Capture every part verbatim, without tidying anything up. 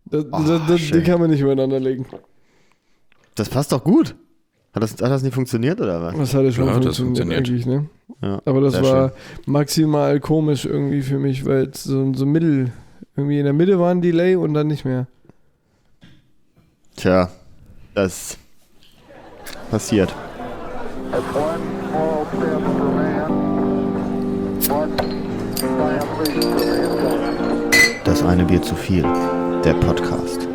Das, Oh, das, das, die schön. kann man nicht übereinander legen. Das passt doch gut. Hat das, hat das nicht funktioniert oder was? Das hatte schon Ja, das funktioniert, funktioniert. eigentlich, ne? Ja, Aber das sehr war schön. maximal komisch irgendwie für mich, weil es so, so mittel, irgendwie in der Mitte war ein Delay und dann nicht mehr. Tja, das passiert. That's one small step for man, one giant leap for mankind. Das eine Bier zu viel. Der Podcast.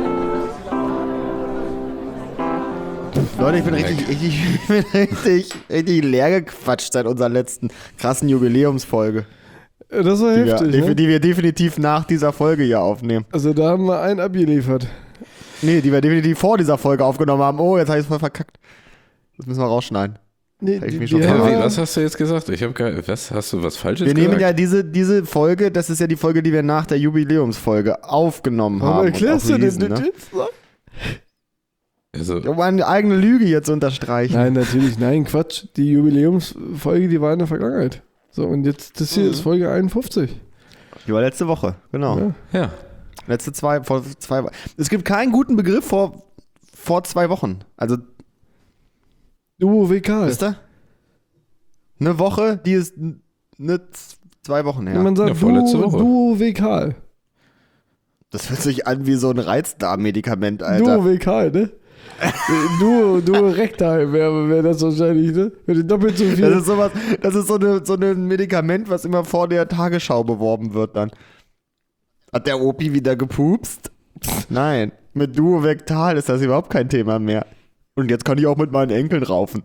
Leute, ich bin richtig, richtig, ich bin richtig, richtig leer gequatscht seit unserer letzten krassen Jubiläumsfolge, Das war die wir, heftig, die, ne? die wir definitiv nach dieser Folge hier aufnehmen. Also da haben wir einen abgeliefert. Nee, die wir definitiv vor dieser Folge aufgenommen haben. Oh, jetzt habe ich es voll verkackt. Das müssen wir rausschneiden. Nee, Hab ich die, mich die schon Ja, Ja. wie, haben- was hast du jetzt gesagt? Ich habe gar, was hast du was Falsches Wir gesagt? nehmen ja diese, diese Folge, das ist ja die Folge, die wir nach der Jubiläumsfolge aufgenommen Warum haben. erklärst und du auch denn releasen, das ne? jetzt noch? Also, Um eine eigene Lüge hier zu unterstreichen. Nein, natürlich, nein, Quatsch. Die Jubiläumsfolge, die war in der Vergangenheit. So, und jetzt, das hier Mhm. ist Folge einundfünfzig. Die war letzte Woche, genau. Ja. ja. Letzte zwei, vor zwei Wochen. Es gibt keinen guten Begriff vor, vor zwei Wochen. Also, Duo W K. wisst ihr? Eine Woche, die ist n- ne z- zwei Wochen her. Man sagt Ja, vorletzte Duo, Woche. Duo W K. Das hört sich an wie so ein Reizdarm-Medikament, Alter. Duo W K, ne? Duo, Duo Rektal wäre wär das wahrscheinlich, ne? Wenn du doppelt so Das viel. ist sowas, das ist so, eine, so ein Medikament, was immer vor der Tagesschau beworben wird dann. Hat der Opi wieder gepupst? Nein. Mit Duovectal ist das überhaupt kein Thema mehr. Und jetzt kann ich auch mit meinen Enkeln raufen.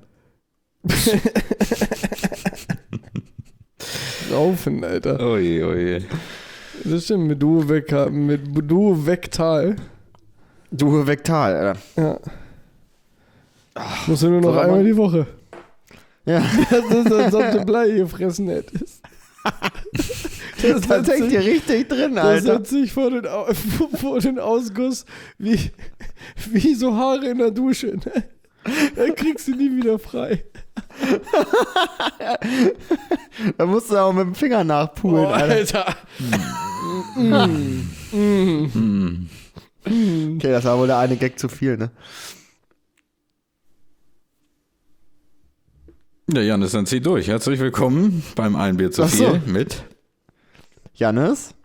Raufen, Alter. Oje, oje. Das stimmt, mit Duo W K, mit Duo Vektal. Duovectal, Alter. Ja. Musst du nur noch soll einmal man- die Woche. Ja, Das ist, als ob du Blei gefressen hättest. Das das setzt hängt sich- hier richtig drin, Das Alter. setzt sich vor den, Au- vor den Ausguss wie, wie so Haare in der Dusche. Ne? Da kriegst du nie wieder frei. Da musst du auch mit dem Finger nachpulen, Oh, Alter. Alter. Mm. Mm. Hm. Okay, das war wohl der eine Gag zu viel, ne? Ja, Janis, dann zieh durch. Herzlich willkommen beim Ein Bier zu Ach so. viel mit Jannis,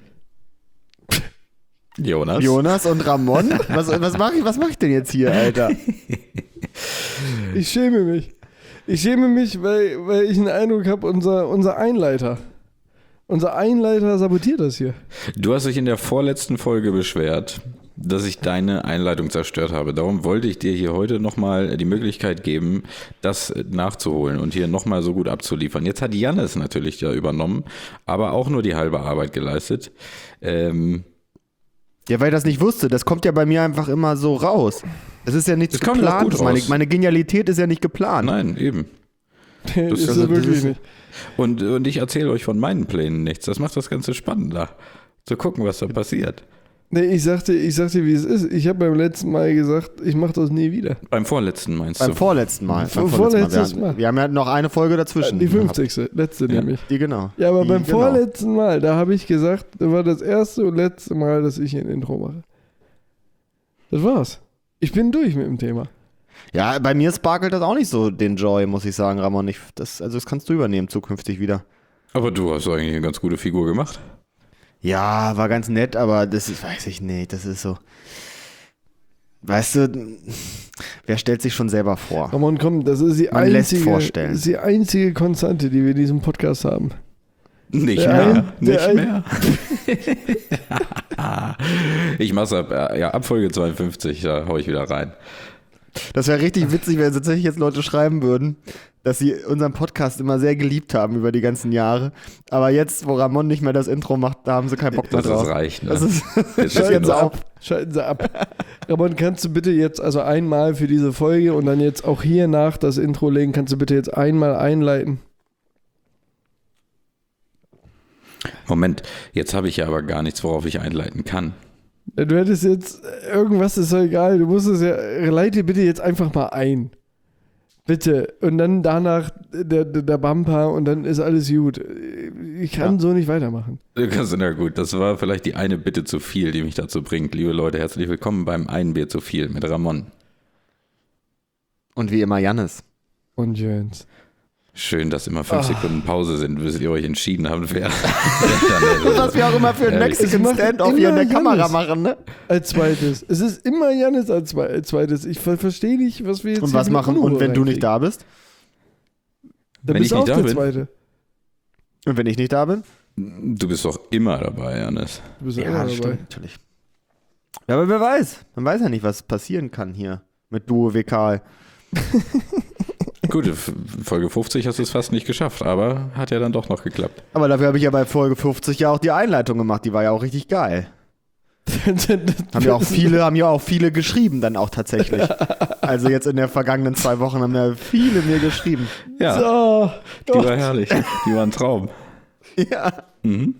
Jonas. Jonas und Ramon. Was, was mache ich, was mach ich denn jetzt hier, Alter? Ich schäme mich. Ich schäme mich, weil, weil ich den Eindruck habe, unser, unser Einleiter, unser Einleiter sabotiert das hier. Du hast dich in der vorletzten Folge beschwert, dass ich deine Einleitung zerstört habe. Darum wollte ich dir hier heute nochmal die Möglichkeit geben, das nachzuholen und hier nochmal so gut abzuliefern. Jetzt hat Jannis natürlich da übernommen, aber auch nur die halbe Arbeit geleistet. Ähm, Ja, weil ich das nicht wusste. Das kommt ja bei mir einfach immer so raus. Das ist ja nichts Das kommt ja auch gut geplant. Meine, raus. meine Genialität ist ja nicht geplant. nein, eben. Das ist ist also- er wirklich das ist- nicht. Und, und ich erzähle euch von meinen Plänen nichts. Das macht das Ganze spannender. Zu gucken, was da passiert. Nee, ich sagte, ich sagte, wie es ist. Ich habe beim letzten Mal gesagt, ich mache das nie wieder. Beim vorletzten meinst Beim du? vorletzten Mal. Vor- Beim vorletzten Mal. vorletztes Wir, Mal. hatten- wir haben ja noch eine Folge dazwischen. Die gehabt. fünfzigste letzte Ja. nämlich. Die genau. Ja, aber Die, beim genau. vorletzten Mal, da habe ich gesagt, das war das erste und letzte Mal, dass ich ein Intro mache. Das war's. Ich bin durch mit dem Thema. Ja, bei mir sparkelt das auch nicht so den Joy, muss ich sagen, Ramon. Ich, das, also das kannst du übernehmen zukünftig wieder. Aber du hast eigentlich eine ganz gute Figur gemacht. Ja, war ganz nett, aber das ist, weiß ich nicht, das ist so. Weißt du, wer stellt sich schon selber vor? Ramon, komm, das ist die Man lässt einzige, vorstellen. das ist die einzige Konstante, die wir in diesem Podcast haben. Nicht Der mehr. ein- der nicht ein- mehr. Ich mach's ab, äh, ja, ab Folge zweiundfünfzig, da hau ich wieder rein. Das wäre richtig witzig, wenn tatsächlich jetzt Leute schreiben würden, dass sie unseren Podcast immer sehr geliebt haben über die ganzen Jahre. Aber jetzt, wo Ramon nicht mehr das Intro macht, da haben sie keinen Bock mehr Das drauf. ist reicht. Ne? Das ist, Jetzt das ist ist jetzt genug. auf. Schalten Sie ab. Ramon, kannst du bitte jetzt, also einmal für diese Folge und dann jetzt auch hier nach das Intro legen, kannst du bitte jetzt einmal einleiten? Moment, jetzt habe ich ja aber gar nichts, worauf ich einleiten kann. Du hättest jetzt, irgendwas ist doch egal, du musst es ja, leite bitte jetzt einfach mal ein. Bitte. Und dann danach der, der, der Bumper und dann ist alles gut. Ich kann Ja. so nicht weitermachen. Na gut, das war vielleicht die eine Bitte zu viel, die mich dazu bringt. Liebe Leute, herzlich willkommen beim Ein Bier zu viel mit Ramon. Und wie immer Jannis. Und Jöns. Schön, dass immer fünf Ah. Sekunden Pause sind, bis ihr euch entschieden habt, wer, wer Und was wir auch immer für einen Äh, Mexican es macht Stand-off hier in der immer Kamera Jannis. machen, ne? Als zweites. Es ist immer Jannis als zwe- als zweites. Ich ver verstehe nicht, was wir jetzt Und hier was für machen, Unruhe und wenn du nicht reinkriegen. da bist? Dann Wenn bist ich du auch nicht da der bin? Zweite. Und wenn ich nicht da bin? Du bist doch immer dabei, Janis. Du bist ja, immer dabei. natürlich. Ja, aber wer weiß. Man weiß ja nicht, was passieren kann hier mit Duo Vekal. Gut, F- Folge fünfzig hast du es fast nicht geschafft, aber hat ja dann doch noch geklappt. Aber dafür habe ich ja bei Folge fünfzig ja auch die Einleitung gemacht. Die war ja auch richtig geil. Haben ja auch viele, haben ja auch viele geschrieben dann auch tatsächlich. Also jetzt in den vergangenen zwei Wochen haben ja viele mir geschrieben. Ja, So, die Gott. war herrlich. Die war ein Traum. Ja. Mhm.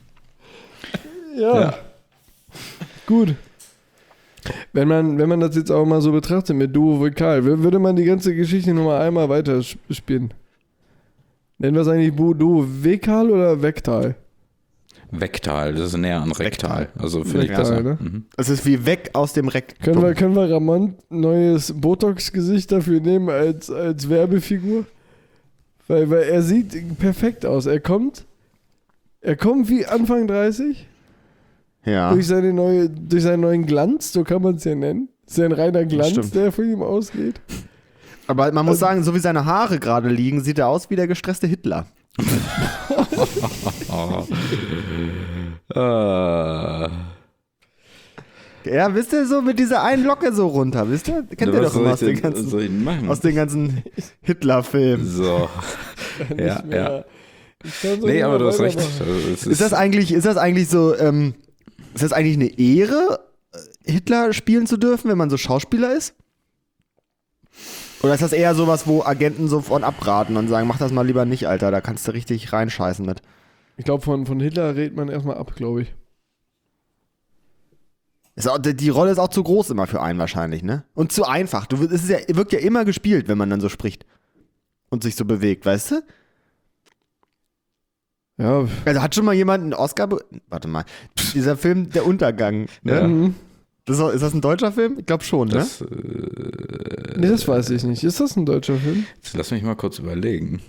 Ja. Ja. Gut. Wenn man, wenn man das jetzt auch mal so betrachtet mit Duo Vokal, wür- würde man die ganze Geschichte nur mal einmal weiter sp- spielen. Nennen wir es eigentlich Bu- Duo Vekal oder Vektal? Vektal, das ist näher an Rektal. Also finde ich Vektal, besser. ne? Mhm. Es ist wie weg aus dem Reck. Können wir, können wir Ramon neues Botox-Gesicht dafür nehmen als, als Werbefigur? Weil, weil er sieht perfekt aus. Er kommt, er kommt wie Anfang dreißig Ja. durch, seine neue, durch seinen neuen Glanz, so kann man es ja nennen. Das ist ja ein reiner Glanz, stimmt. der von ihm ausgeht. Aber man muss Also- sagen, so wie seine Haare gerade liegen, sieht er aus wie der gestresste Hitler. Oh. Ah. Ja, wisst ihr, so mit dieser einen Locke so runter, wisst ihr? Kennt ihr Was doch immer soll aus ich den denn- was ganzen, soll ich denn machen? aus den ganzen Hitler-Filmen. So. Ja, Nicht mehr. ja. Ich kann so Nee, nicht aber mehr du hast recht. weitermachen. Also, es Ist das eigentlich, ist das eigentlich so, ähm, ist das eigentlich eine Ehre, Hitler spielen zu dürfen, wenn man so Schauspieler ist? Oder ist das eher sowas, wo Agenten so von abraten und sagen, mach das mal lieber nicht, Alter, da kannst du richtig reinscheißen mit. Ich glaube, von, von Hitler redet man erstmal ab, glaube ich. Ist auch, die Rolle ist auch zu groß immer für einen wahrscheinlich, ne? Und zu einfach. Du, es ist ja, wirkt ja immer gespielt, wenn man dann so spricht. Und sich so bewegt, weißt du? Ja, Also hat schon mal jemand einen Oscar be Warte mal. Dieser Film Der Untergang, ne? Ja. mhm. Das ist, auch- ist das ein deutscher Film? Ich glaube schon, das, ne? äh, Nee, das weiß ich nicht. Ist das ein deutscher Film? jetzt lass mich mal kurz überlegen.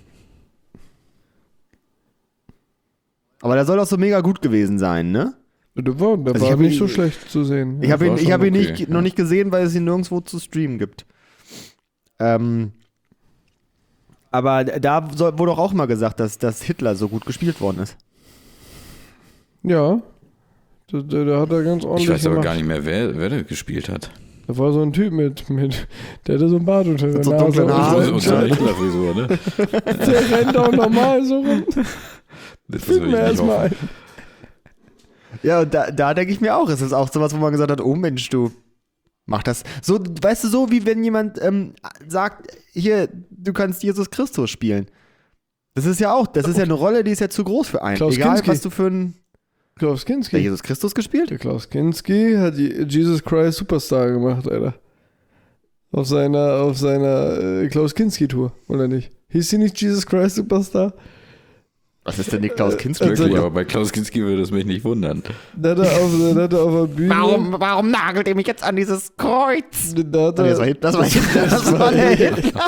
Aber der soll doch so mega gut gewesen sein, ne? Der war, der Also ich war hab nicht ihn- so schlecht zu sehen. Ich Ja. habe ihn, war ich schon hab ihn okay, nicht, ja. noch nicht gesehen, weil es ihn nirgendwo zu streamen gibt. Ähm, aber da soll, wurde doch auch mal gesagt, dass, dass Hitler so gut gespielt worden ist. Ja. Der, der, der hat er ganz ordentlich Ich weiß aber gemacht. gar nicht mehr, wer, wer der gespielt hat. Da war so ein Typ mit, mit der hatte so einen Bart unter der so Nase. dunklen und Haaren. so- Und so eine Hitler-Frisur, ne? Der rennt auch normal so rum. Das Finden will wir ich nicht erstmal hoffen. ein. Ja, und da, da denke ich mir auch, es ist auch sowas, wo man gesagt hat, oh Mensch, du mach das. So, weißt du, so wie wenn jemand ähm, sagt, hier, du kannst Jesus Christus spielen. Das ist ja auch, das ist ja eine Rolle, die ist ja zu groß für einen. Klaus Egal, Kinski. was du für einen Klaus der Kinski. Jesus Christus gespielt? Der Klaus Kinski hat die Jesus Christ Superstar gemacht, Alter. Auf seiner, auf seiner äh, Klaus Kinski-Tour, oder nicht? Hieß sie nicht Jesus Christ Superstar? Was ist denn die Klaus Kinski? Also- Wirklich, aber bei Klaus Kinski würde es mich nicht wundern. Da hat er auf, da hat er auf der Bühne. Warum, warum nagelt ihr mich jetzt an dieses Kreuz? Da hat Nee, er, das war Hitler. Das war Hitler. Das war der Hitler.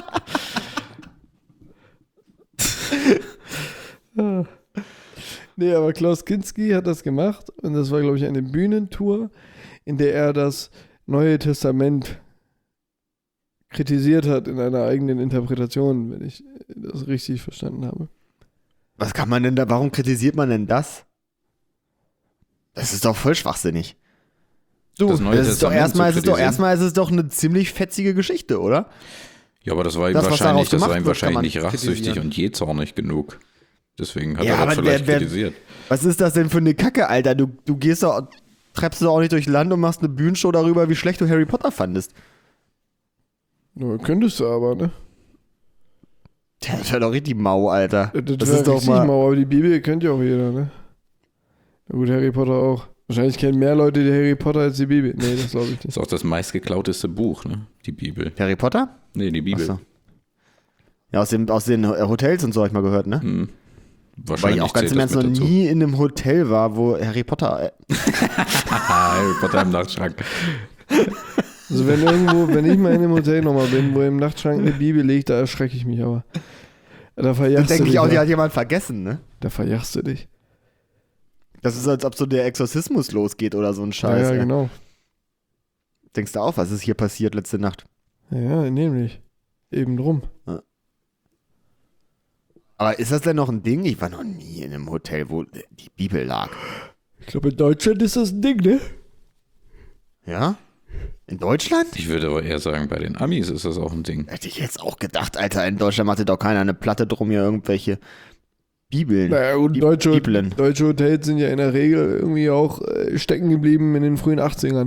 Nee, aber Klaus Kinski hat das gemacht und das war, glaube ich, eine Bühnentour, in der er das Neue Testament kritisiert hat in einer eigenen Interpretation, wenn ich das richtig verstanden habe. Was kann man denn da, warum kritisiert man denn das? Das ist doch voll schwachsinnig. Du, Das Neue das ist doch Testament erstmal, zu ist es doch kritisieren? erstmal ist es doch eine ziemlich fetzige Geschichte, oder? Ja, aber das war ihm Das, was wahrscheinlich, daraus das war gemacht ihm wird, kann wahrscheinlich man nicht rachsüchtig kritisieren. und jähzornig genug. Deswegen hat Ja, er aber das vielleicht wer- wer- kritisiert. Was ist das denn für eine Kacke, Alter? Du, du gehst doch, treibst du doch auch nicht durch Land und machst eine Bühnenshow darüber, wie schlecht du Harry Potter fandest. Ja, könntest du aber, ne? Tja, das wäre doch richtig mau, Alter. Das, Das wär ist doch richtig mal. mau, aber die Bibel kennt ja auch jeder, ne? Na gut, Harry Potter auch. Wahrscheinlich kennen mehr Leute die Harry Potter als die Bibel. Nee, das glaube ich nicht. Ist auch das meistgeklauteste Buch, ne? Die Bibel. Harry Potter? Nee, die Bibel. Achso. Ja, aus, dem, aus den Hotels und so habe ich mal gehört, ne? Hm. Weil Wahrscheinlich ich auch ganz zählt im das Ernst noch mit dazu. nie in einem Hotel war, wo Harry Potter... Äh, Harry Potter im Nachtschrank. Also wenn irgendwo, wenn ich mal in einem Hotel nochmal bin, wo im Nachtschrank eine Bibel liegt, da erschrecke ich mich aber. Da da verjachst du denke dich. ich auch, die ja. hat jemand vergessen, ne? Da verjachst du dich. Das ist, als ob so der Exorzismus losgeht oder so ein Scheiß. ja, ja, ey. genau. Denkst du auch, was ist hier passiert letzte Nacht? Ja, ja, nämlich. Eben drum. Aber ist das denn noch ein Ding? Ich war noch nie in einem Hotel, wo die Bibel lag. Ich glaube, in Deutschland ist das ein Ding, ne? Ja? In Deutschland? Ich würde aber eher sagen, bei den Amis ist das auch ein Ding. Hätte ich jetzt auch gedacht, Alter, in Deutschland macht doch keiner eine Platte drum, hier irgendwelche Bibeln. Naja, und Bi- deutsche, Bibeln. deutsche Hotels sind ja in der Regel irgendwie auch äh, stecken geblieben in den frühen achtzigern.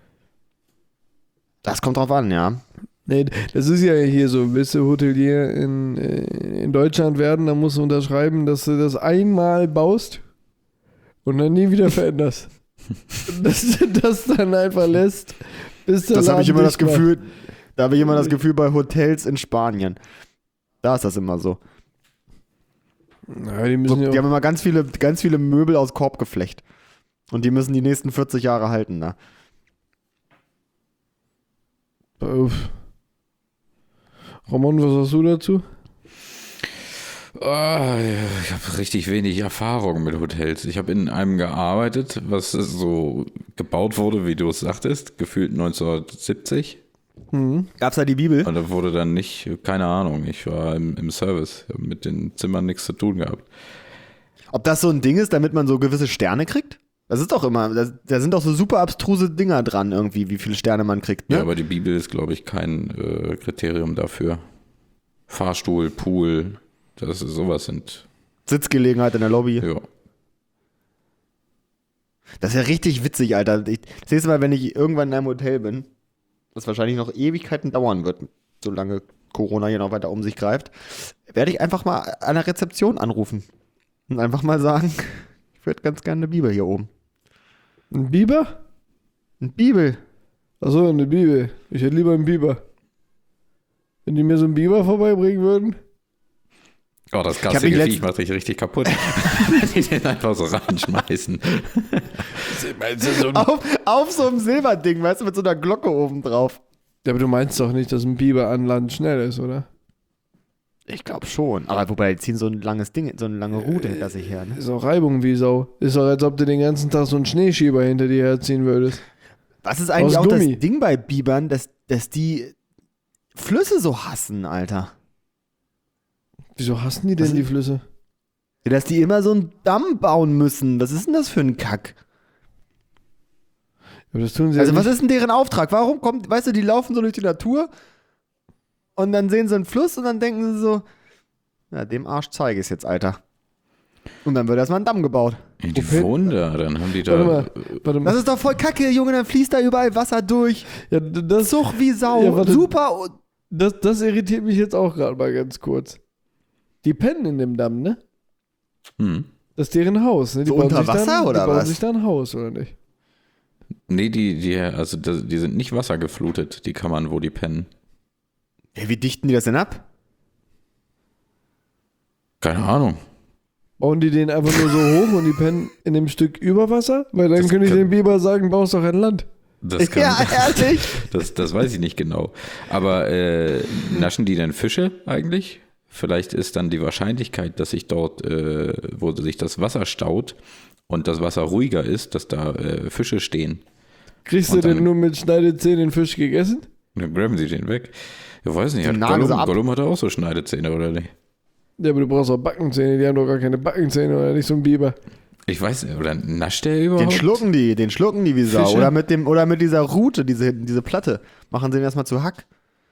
Das kommt drauf an, ja. Nee, das ist ja hier so, willst du Hotelier in, äh, in Deutschland werden, dann musst du unterschreiben, dass du das einmal baust und dann nie wieder veränderst. dass du das dann einfach lässt, bis der Das habe ich Laden immer das dicht macht. Gefühl, da habe ich immer das Gefühl bei Hotels in Spanien. Da ist das immer so. Na, die so müssen ja die auch, haben immer ganz viele, ganz viele Möbel aus Korbgeflecht. Und die müssen die nächsten vierzig Jahre halten, da. Uff. Ramon, was hast du dazu? Ah, ich habe richtig wenig Erfahrung mit Hotels. Ich habe in einem gearbeitet, was so gebaut wurde, wie du es sagtest, gefühlt neunzehnhundertsiebzig. Mhm. Gab's da die Bibel? Und da wurde dann nicht, keine Ahnung, ich war im, im Service, ich hab mit den Zimmern nichts zu tun gehabt. Ob das so ein Ding ist, damit man so gewisse Sterne kriegt? Das ist doch immer, das, da sind doch so super abstruse Dinger dran irgendwie, wie viele Sterne man kriegt, ne? Ja, aber die Bibel ist, glaube ich, kein äh, Kriterium dafür. Fahrstuhl, Pool, das ist, sowas sind, Sitzgelegenheit in der Lobby. ja. Das ist ja richtig witzig, Alter. Ich, das nächste Mal, wenn ich irgendwann in einem Hotel bin, das wahrscheinlich noch Ewigkeiten dauern wird, solange Corona hier noch weiter um sich greift, werde ich einfach mal an der Rezeption anrufen und einfach mal sagen, ich würde ganz gerne eine Bibel hier oben. Ein Biber? Eine Bibel? Achso, eine Bibel. Ich hätte lieber einen Biber. Wenn die mir so einen Biber vorbeibringen würden. Oh, das hab mich gassige letzt- Viech macht dich richtig kaputt. Wenn die den einfach so reinschmeißen. Auf, auf so einem Silberding, weißt du, mit so einer Glocke oben drauf. Ja, aber du meinst doch nicht, dass ein Biber an Land schnell ist, oder? Ich glaube schon. Aber wobei, die ziehen so ein langes Ding, so eine lange Route hinter sich her, ne? Ist auch Reibung wie Sau. Ist doch, als ob du den ganzen Tag so einen Schneeschieber hinter dir herziehen würdest. Was ist eigentlich Aus auch Gummi. das Ding bei Bibern, dass, dass die Flüsse so hassen, Alter? Wieso hassen die denn Was- die Flüsse? Ja, dass die immer so einen Damm bauen müssen. Was ist denn das für ein Kack? Aber das tun sie Also ja was nicht. ist denn deren Auftrag? Warum kommt, weißt du, die laufen so durch die Natur und dann sehen sie einen Fluss und dann denken sie so, na, dem Arsch zeige ich es jetzt, Alter. Und dann wird erstmal ein Damm gebaut. Ja, die Okay. wohnen da, dann haben die da. Warte mal, warte mal. Das ist doch voll kacke, Junge, dann fließt da überall Wasser durch. Ja, d- das, Zug wie Sau. Ja, warte. Super. das, das irritiert mich jetzt auch gerade mal ganz kurz. Die pennen in dem Damm, ne? Hm. Das ist deren Haus, ne? Die So bauen unter sich Wasser dann, oder die bauen was? sich da ein Haus, oder nicht? Nee, die, die, also das, die sind nicht wassergeflutet, die Kammern, wo die pennen. Ja, wie dichten die das denn ab? Keine Ahnung. Bauen die den einfach nur so hoch und die pennen in dem Stück über Wasser? Weil dann Das könnte ich kann- dem Biber sagen, baust doch ein Land. Das kann, Ja, ehrlich. das, das weiß ich nicht genau. Aber äh, naschen die denn Fische eigentlich? Vielleicht ist dann die Wahrscheinlichkeit, dass sich dort, äh, wo sich das Wasser staut und das Wasser ruhiger ist, dass da äh, Fische stehen. Kriegst du Und dann- denn nur mit Schneidezähnen den Fisch gegessen? Dann graben sie den weg. Ich weiß nicht, Die hat nagen sie Gollum, ab. Gollum hatte auch so Schneidezähne, oder nicht? Ja, aber du brauchst auch Backenzähne, die haben doch gar keine Backenzähne, oder nicht so ein Biber. Ich weiß nicht, oder nascht der überhaupt? Den schlucken die, den schlucken die wie Sau. Fische? Oder mit, dem, oder mit dieser Rute, diese, diese Platte. Machen sie ihn erstmal zu Hack.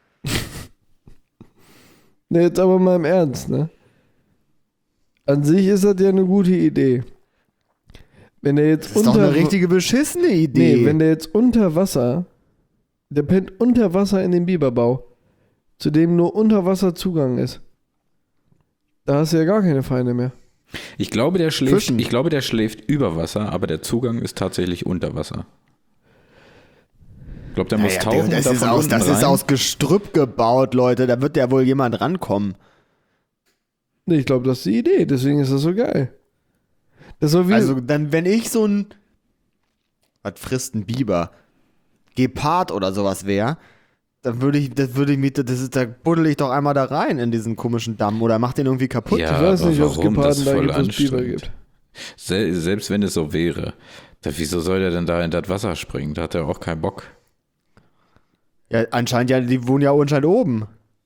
Ne, jetzt aber mal im Ernst, ne? An sich ist das ja eine gute Idee. Wenn der jetzt Das ist doch unter eine richtige beschissene Idee. Nee, wenn der jetzt unter Wasser, der pennt unter Wasser in dem Biberbau, zu dem nur unter Wasser Zugang ist. Da hast du ja gar keine Feinde mehr. Ich glaube, der schläft, Fischen. ich glaube, der schläft über Wasser, aber der Zugang ist tatsächlich unter Wasser. Ich glaube, der muss Naja, tauchen das und ist, da von aus, unten das ist rein. aus Gestrüpp gebaut, Leute. Da wird ja wohl jemand rankommen. Nee, ich glaube, das ist die Idee, deswegen ist das so geil. Das war wie, Also dann, wenn ich so ein, was frisst ein Biber, Gepard oder sowas wäre, dann würde ich, das würde ich mit, das ist, da buddel ich doch einmal da rein in diesen komischen Damm oder mach den irgendwie kaputt. Ja, ich weiß aber nicht, ob es warum? Das Geparden ist da voll gibt, wo es Biber anstrengend. gibt. Se selbst wenn es so wäre, da, wieso soll der denn da in das Wasser springen? Da hat er auch keinen Bock. Ja, anscheinend ja, die wohnen ja anscheinend oben.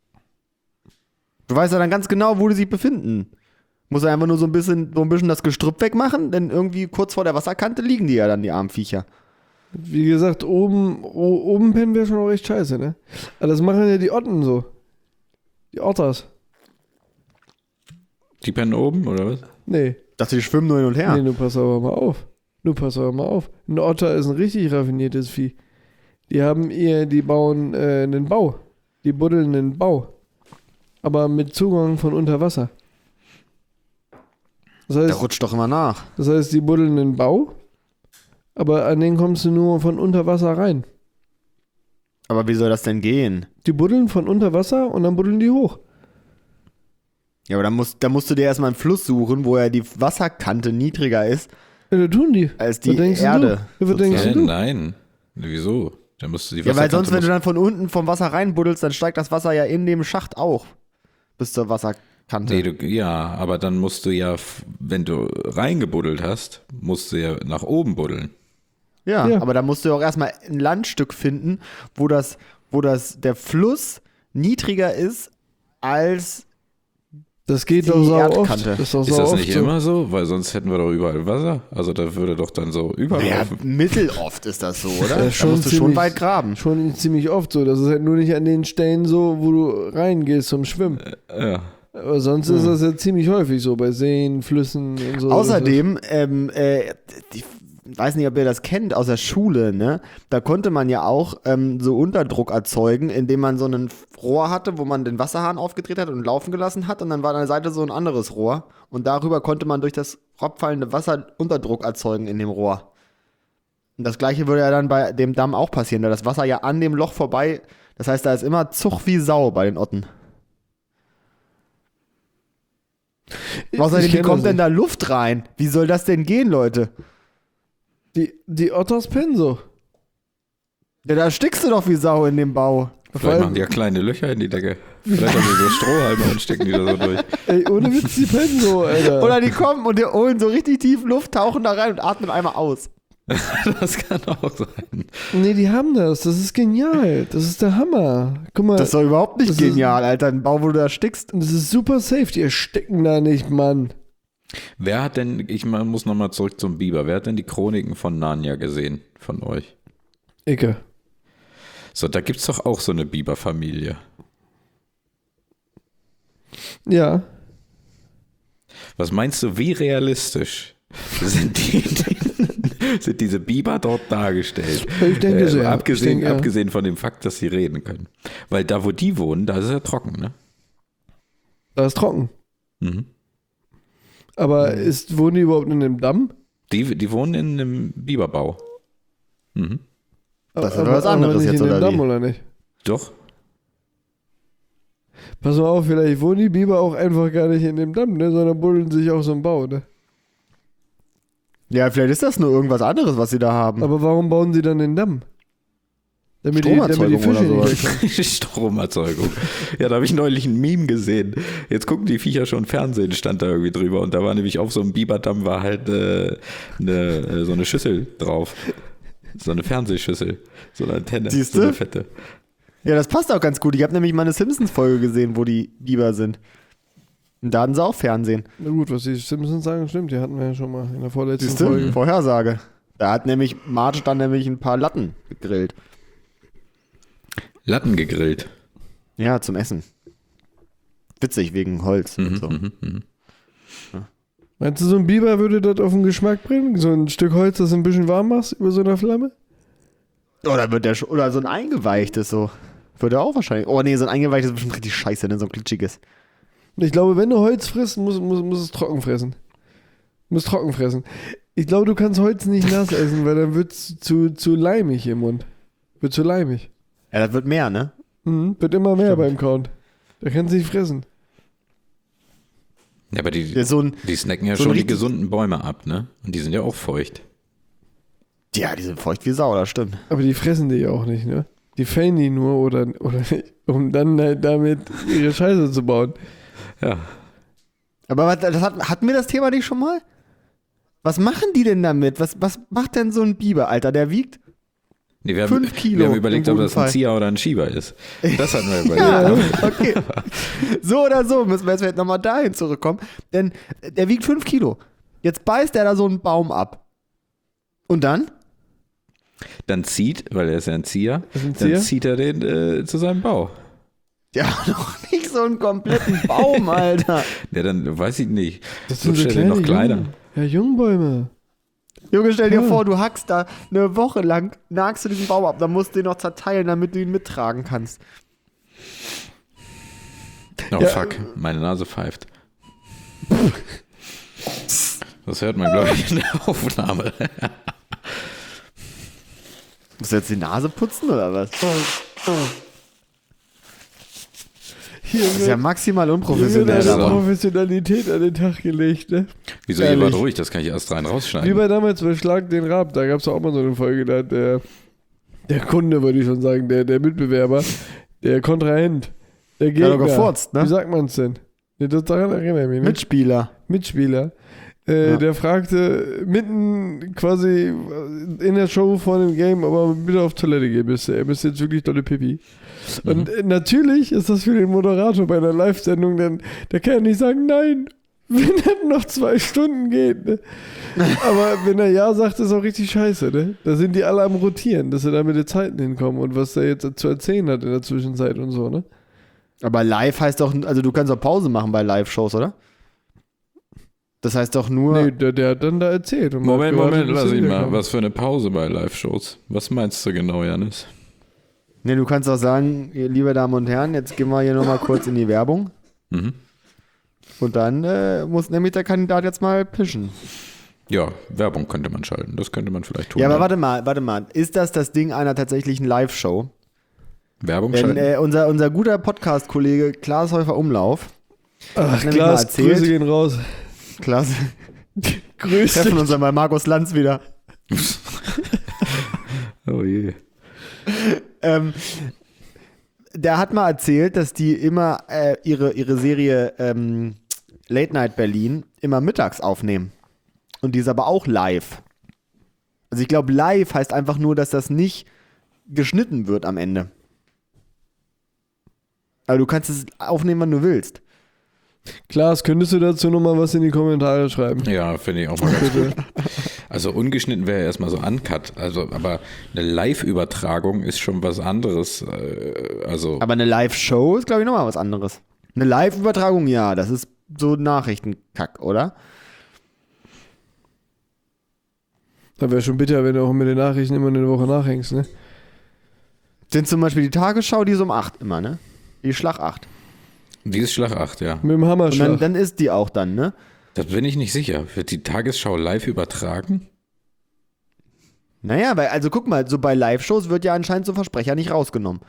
Du weißt ja dann ganz genau, wo die sich befinden. Muss er einfach nur so ein bisschen, so ein bisschen das Gestrüpp wegmachen, denn irgendwie kurz vor der Wasserkante liegen die ja dann, die armen Viecher. Wie gesagt, oben, o- oben pennen wäre schon auch echt scheiße, ne? Aber das machen ja die Otten so. Die Otters. Die pennen oben, oder was? Nee. Dachte, die schwimmen nur hin und her. Nee, du pass aber mal auf. Du pass aber mal auf. Ein Otter ist ein richtig raffiniertes Vieh. Die haben ihr, die bauen äh, einen Bau. Die buddeln einen Bau. Aber mit Zugang von unter Wasser. Das Der heißt, rutscht doch immer nach. das heißt, die buddeln einen Bau, aber an den kommst du nur von unter Wasser rein. Aber wie soll das denn gehen? Die buddeln von unter Wasser und dann buddeln die hoch. Ja, aber dann musst, dann musst du dir erstmal einen Fluss suchen, wo ja die Wasserkante niedriger ist Ja, das tun die. als die Was denkst Erde. Du? Ja, was denkst Äh, du? nein. Wieso? Da musst du die Ja, weil sonst, Wasserkante wenn du musst- dann von unten vom Wasser reinbuddelst, dann steigt das Wasser ja in dem Schacht auch. Bis zur Wasserkante. Nee, du, ja, aber dann musst du ja, f- wenn du reingebuddelt hast, musst du ja nach oben buddeln. Ja, Ja. aber da musst du ja auch erstmal ein Landstück finden, wo das, wo das, der Fluss niedriger ist als. Das geht Die doch sau oft. Erdkante. Das ist, doch Ist sau das oft nicht so. immer so? Weil sonst hätten wir doch überall Wasser. Also da würde doch dann so Ja, überlaufen. mitteloft ist das so, oder? Ja, da schon musst du schon ziemlich- weit graben. Schon ziemlich oft so. Das ist halt nur nicht an den Stellen so, wo du reingehst zum Schwimmen. Ja. Aber sonst ist das ja ziemlich häufig so bei Seen, Flüssen und so. Außerdem, ähm, äh, ich weiß nicht, ob ihr das kennt aus der Schule, ne? Da konnte man ja auch ähm, so Unterdruck erzeugen, indem man so ein Rohr hatte, wo man den Wasserhahn aufgedreht hat und laufen gelassen hat und dann war an der Seite so ein anderes Rohr und darüber konnte man durch das abfallende Wasser Unterdruck erzeugen in dem Rohr. Und das gleiche würde ja dann bei dem Damm auch passieren, da das Wasser ja an dem Loch vorbei, das heißt, da ist immer Zug wie Sau bei den Otten. Ich- Außerdem, ich wie kenn kommt das denn nicht. da Luft rein? Wie soll das denn gehen, Leute? Die, die Otters pennen so. Ja, da stickst du doch wie Sau in dem Bau. Vor Vielleicht allem- machen die ja kleine Löcher in die Decke. Vielleicht haben die so Strohhalme und stecken die da so durch. Ey, ohne Witz, die pennen so, Alter. Oder die kommen und die holen so richtig tief Luft, tauchen da rein und atmen einmal aus. Das kann auch sein. Nee, die haben das. Das ist genial. Das ist der Hammer. Guck mal, Das ist doch überhaupt nicht Das ist- genial, Alter. Ein Bau, wo du da stickst. das ist super safe. Die ersticken da nicht, Mann. Wer hat denn, ich mal- muss nochmal zurück zum Biber, wer hat denn die Chroniken von Narnia gesehen von euch? Icke. So, da gibt's doch auch so eine Biberfamilie. Ja. Was meinst du, wie realistisch sind, die, sind diese Biber dort dargestellt? Ich denke sehr. Abgesehen, Ich denke, ja. abgesehen von dem Fakt, dass sie reden können. Weil da, wo die wohnen, da ist es ja trocken, ne? Da ist trocken. Mhm. Aber ist, wohnen die überhaupt in einem Damm? Die, die wohnen in einem Biberbau. Mhm. Das ist aber, aber was anderes aber nicht jetzt, in dem oder Damm, wie? oder nicht? Doch. Pass mal auf, vielleicht wohnen die Biber auch einfach gar nicht in dem Damm, ne, sondern buddeln sich auf so einem Bau, ne? Ja, vielleicht ist das nur irgendwas anderes, was sie da haben. Aber warum bauen sie dann den Damm? Damit die, damit die Stromerzeugung Fische oder nicht sowas. wegkommen. Stromerzeugung. Ja, da habe ich neulich ein Meme gesehen. Jetzt gucken die Viecher schon Fernsehen, stand da irgendwie drüber. Und da war nämlich auf so einem Biberdamm war halt äh, eine, äh, so eine Schüssel drauf. So eine Fernsehschüssel. So eine Antenne. Siehst So eine du? fette. Ja, das passt auch ganz gut. Ich habe nämlich mal eine Simpsons-Folge gesehen, wo die Biber sind. Und da hatten sie auch Fernsehen. Na gut, was die Simpsons sagen, stimmt. Die hatten wir ja schon mal in der vorletzten Siehst du? Folge. Vorhersage. Da hat nämlich Marge dann nämlich ein paar Latten gegrillt. Latten gegrillt. Ja, zum Essen. Witzig, wegen Holz und Mhm, so. mhm, mhm. Meinst du, so ein Biber würde das auf den Geschmack bringen? So ein Stück Holz, das du ein bisschen warm machst über so einer Flamme? Oder wird der sch- oder so ein eingeweichtes so. Würde auch wahrscheinlich. Oh nee, so ein eingeweichtes ist bestimmt richtig scheiße, ne? So ein glitschiges. Und ich glaube, wenn du Holz frisst, muss, muss, muss es trocken fressen. Muss trocken fressen. Ich glaube, du kannst Holz nicht nass essen, weil dann wird es zu, zu leimig im Mund. Wird zu leimig. Ja, das wird mehr, ne? Mhm, wird immer mehr Stimmt. beim Kauen. Da kannst du nicht fressen. Ja, aber die, Der so ein, die snacken ja so ein schon die richtig- gesunden Bäume ab, ne? Und die sind ja auch feucht. ja, die sind feucht wie Sau, das stimmt. Aber die fressen die ja auch nicht, ne? Die fällen die nur oder, oder nicht, um dann halt damit ihre Scheiße zu bauen. Ja. Aber was- das hat, hatten wir das Thema nicht schon mal? Was machen die denn damit? Was, was macht denn so ein Biber, Alter? Der wiegt Nee, wir, haben, Fünf Kilo wir haben überlegt, im ob guten das ein Fall. Zieher oder ein Schieber ist. Das hatten wir überlegt. Ja, Ja. okay. So oder so müssen wir jetzt vielleicht nochmal dahin zurückkommen. Denn der wiegt fünf Kilo. Jetzt beißt der da so einen Baum ab. Und dann? Dann zieht, weil er ist ja ein Zieher, ist ein dann Zieher? zieht er den äh, zu seinem Bau. Ja, noch nicht so einen kompletten Baum, Alter. Ja, dann weiß ich nicht. Das So sind so stell dir kleine noch kleiner. Jungen, ja, Jungbäume. Junge, stell dir Ja. vor, du hackst da eine Woche lang, nagst du diesen Baum ab, dann musst du den noch zerteilen, damit du ihn mittragen kannst. Oh Ja. fuck, meine Nase pfeift. Das hört man, glaube ich, in der Aufnahme. Musst du jetzt die Nase putzen oder was? Hier Das ist ja wird, maximal hier wird unprofessionell. eine aber- Professionalität an den Tag gelegt, ne? Wieso, ihr Ehrlich. wart ruhig, das kann ich erst rein Wie rausschneiden. bei damals bei Schlag den Rab, da gab es auch mal so eine Folge, da hat der, der Kunde, würde ich schon sagen, der, der Mitbewerber, der Kontrahent, der Gegner. hat doch gefurzt, ne? Wie sagt man es denn? Nee, das, daran erinnere ich mich nicht. Mitspieler. Mitspieler. Äh, Ja. Der fragte mitten quasi in der Show vor dem Game, aber bitte auf Toilette gehen müsste. Er müsste jetzt wirklich dolle Pipi. Und äh, natürlich ist das für den Moderator bei einer Live-Sendung, denn der kann ja nicht sagen, nein, wenn das noch zwei Stunden geht. Ne? Aber wenn er ja sagt, ist auch richtig scheiße. Ne? Da sind die alle am Rotieren, dass sie da mit den Zeiten hinkommen und was der jetzt zu erzählen hat in der Zwischenzeit und so. Ne? Aber live heißt doch, also du kannst doch Pause machen bei Live-Shows, oder? Das heißt doch nur. Nee, der, der hat dann da erzählt. Und man Moment, hat gewartet, Moment, bis lass er ich mal. wiederkommt. Was für eine Pause bei Live-Shows? Was meinst du genau, Janis? Nee, du kannst auch sagen, liebe Damen und Herren, jetzt gehen wir hier nochmal kurz in die Werbung. Mhm. Und dann äh, muss nämlich der Kandidat jetzt mal pischen. Ja, Werbung könnte man schalten. Das könnte man vielleicht tun. Ja, aber warte mal, warte mal. Ist das das Ding einer tatsächlichen Live-Show? Werbung Denn schalten? äh, unser, unser guter Podcast-Kollege Klaas Häufer Umlauf, Ach, nämlich mal Klaas, erzählt. Grüße gehen raus. Klaas, Grüße. treffen uns dann bei Markus Lanz wieder. oh je. Ähm, der hat mal erzählt, dass die immer äh, ihre, ihre Serie ähm, Late Night Berlin immer mittags aufnehmen. Und die ist aber auch live. Also ich glaube, live heißt einfach nur, dass das nicht geschnitten wird am Ende. Aber du kannst es aufnehmen, wann du willst. Klaas, könntest du dazu nochmal was in die Kommentare schreiben? Ja, finde ich auch mal ganz gut. Also ungeschnitten wäre erstmal so uncut. Also, aber eine Live-Übertragung ist schon was anderes. Äh, Also, Aber eine Live-Show ist, glaube ich, nochmal was anderes. Eine Live-Übertragung, ja, das ist so Nachrichtenkack, oder? Da wäre schon bitter, wenn du auch mit den Nachrichten immer eine Woche nachhängst, ne? Sind zum Beispiel die Tagesschau, die ist um acht immer, ne? Die Schlag acht. die ist Schlag acht, ja. Mit dem Und Hammerschlag. dann, dann ist die auch dann, ne? Das bin ich nicht sicher. Wird die Tagesschau live übertragen? Naja, weil, also guck mal, so bei Live-Shows wird ja anscheinend so Versprecher nicht rausgenommen.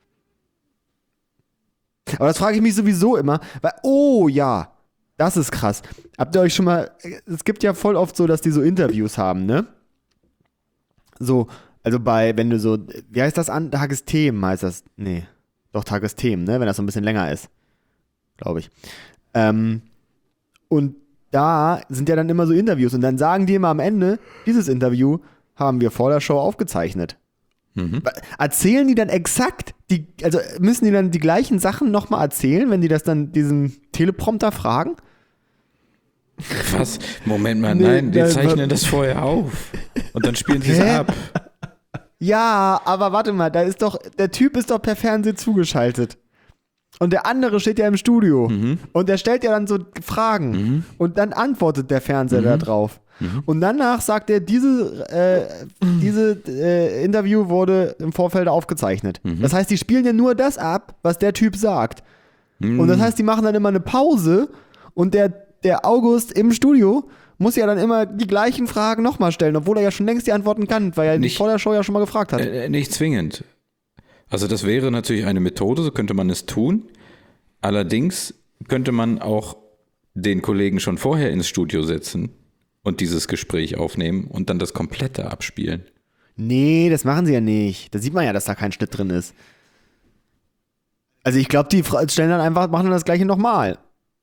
Aber das frage ich mich sowieso immer, weil, oh ja, das ist krass. Habt ihr euch schon mal, es gibt ja voll oft so, dass die so Interviews haben, ne? So, also bei, wenn du so, wie heißt das an? Tagesthemen heißt das, nee, doch Tagesthemen, ne? Wenn das so ein bisschen länger ist, glaube ich. Ähm, und da sind ja dann immer so Interviews und dann sagen die immer am Ende, dieses Interview haben wir vor der Show aufgezeichnet. Mhm. Erzählen die dann exakt, die, also müssen die dann die gleichen Sachen nochmal erzählen, wenn die das dann diesem Teleprompter fragen? Was? Moment mal, Nee, nein, die nein, zeichnen wa- das vorher auf. Und dann spielen sie es Hä? ab. Ja, aber warte mal, da ist doch, der Typ ist doch per Fernsehen zugeschaltet. Und der andere steht ja im Studio. Mhm. Und der stellt ja dann so Fragen. Mhm. Und dann antwortet der Fernseher da drauf. Und danach sagt er, diese, äh, diese äh, Interview wurde im Vorfeld aufgezeichnet. Mhm. Das heißt, die spielen ja nur das ab, was der Typ sagt. Und das heißt, die machen dann immer eine Pause und der, der August im Studio muss ja dann immer die gleichen Fragen nochmal stellen, obwohl er ja schon längst die Antworten kann, weil er die Nicht- vor der Show ja schon mal gefragt hat. Äh, nicht zwingend. Also das wäre natürlich eine Methode, so könnte man es tun. Allerdings könnte man auch den Kollegen schon vorher ins Studio setzen und dieses Gespräch aufnehmen und dann das komplette abspielen. Nee, das machen sie ja nicht. Da sieht man ja, dass da kein Schnitt drin ist. Also ich glaube, die Fra- stellen dann einfach, machen dann das Gleiche nochmal.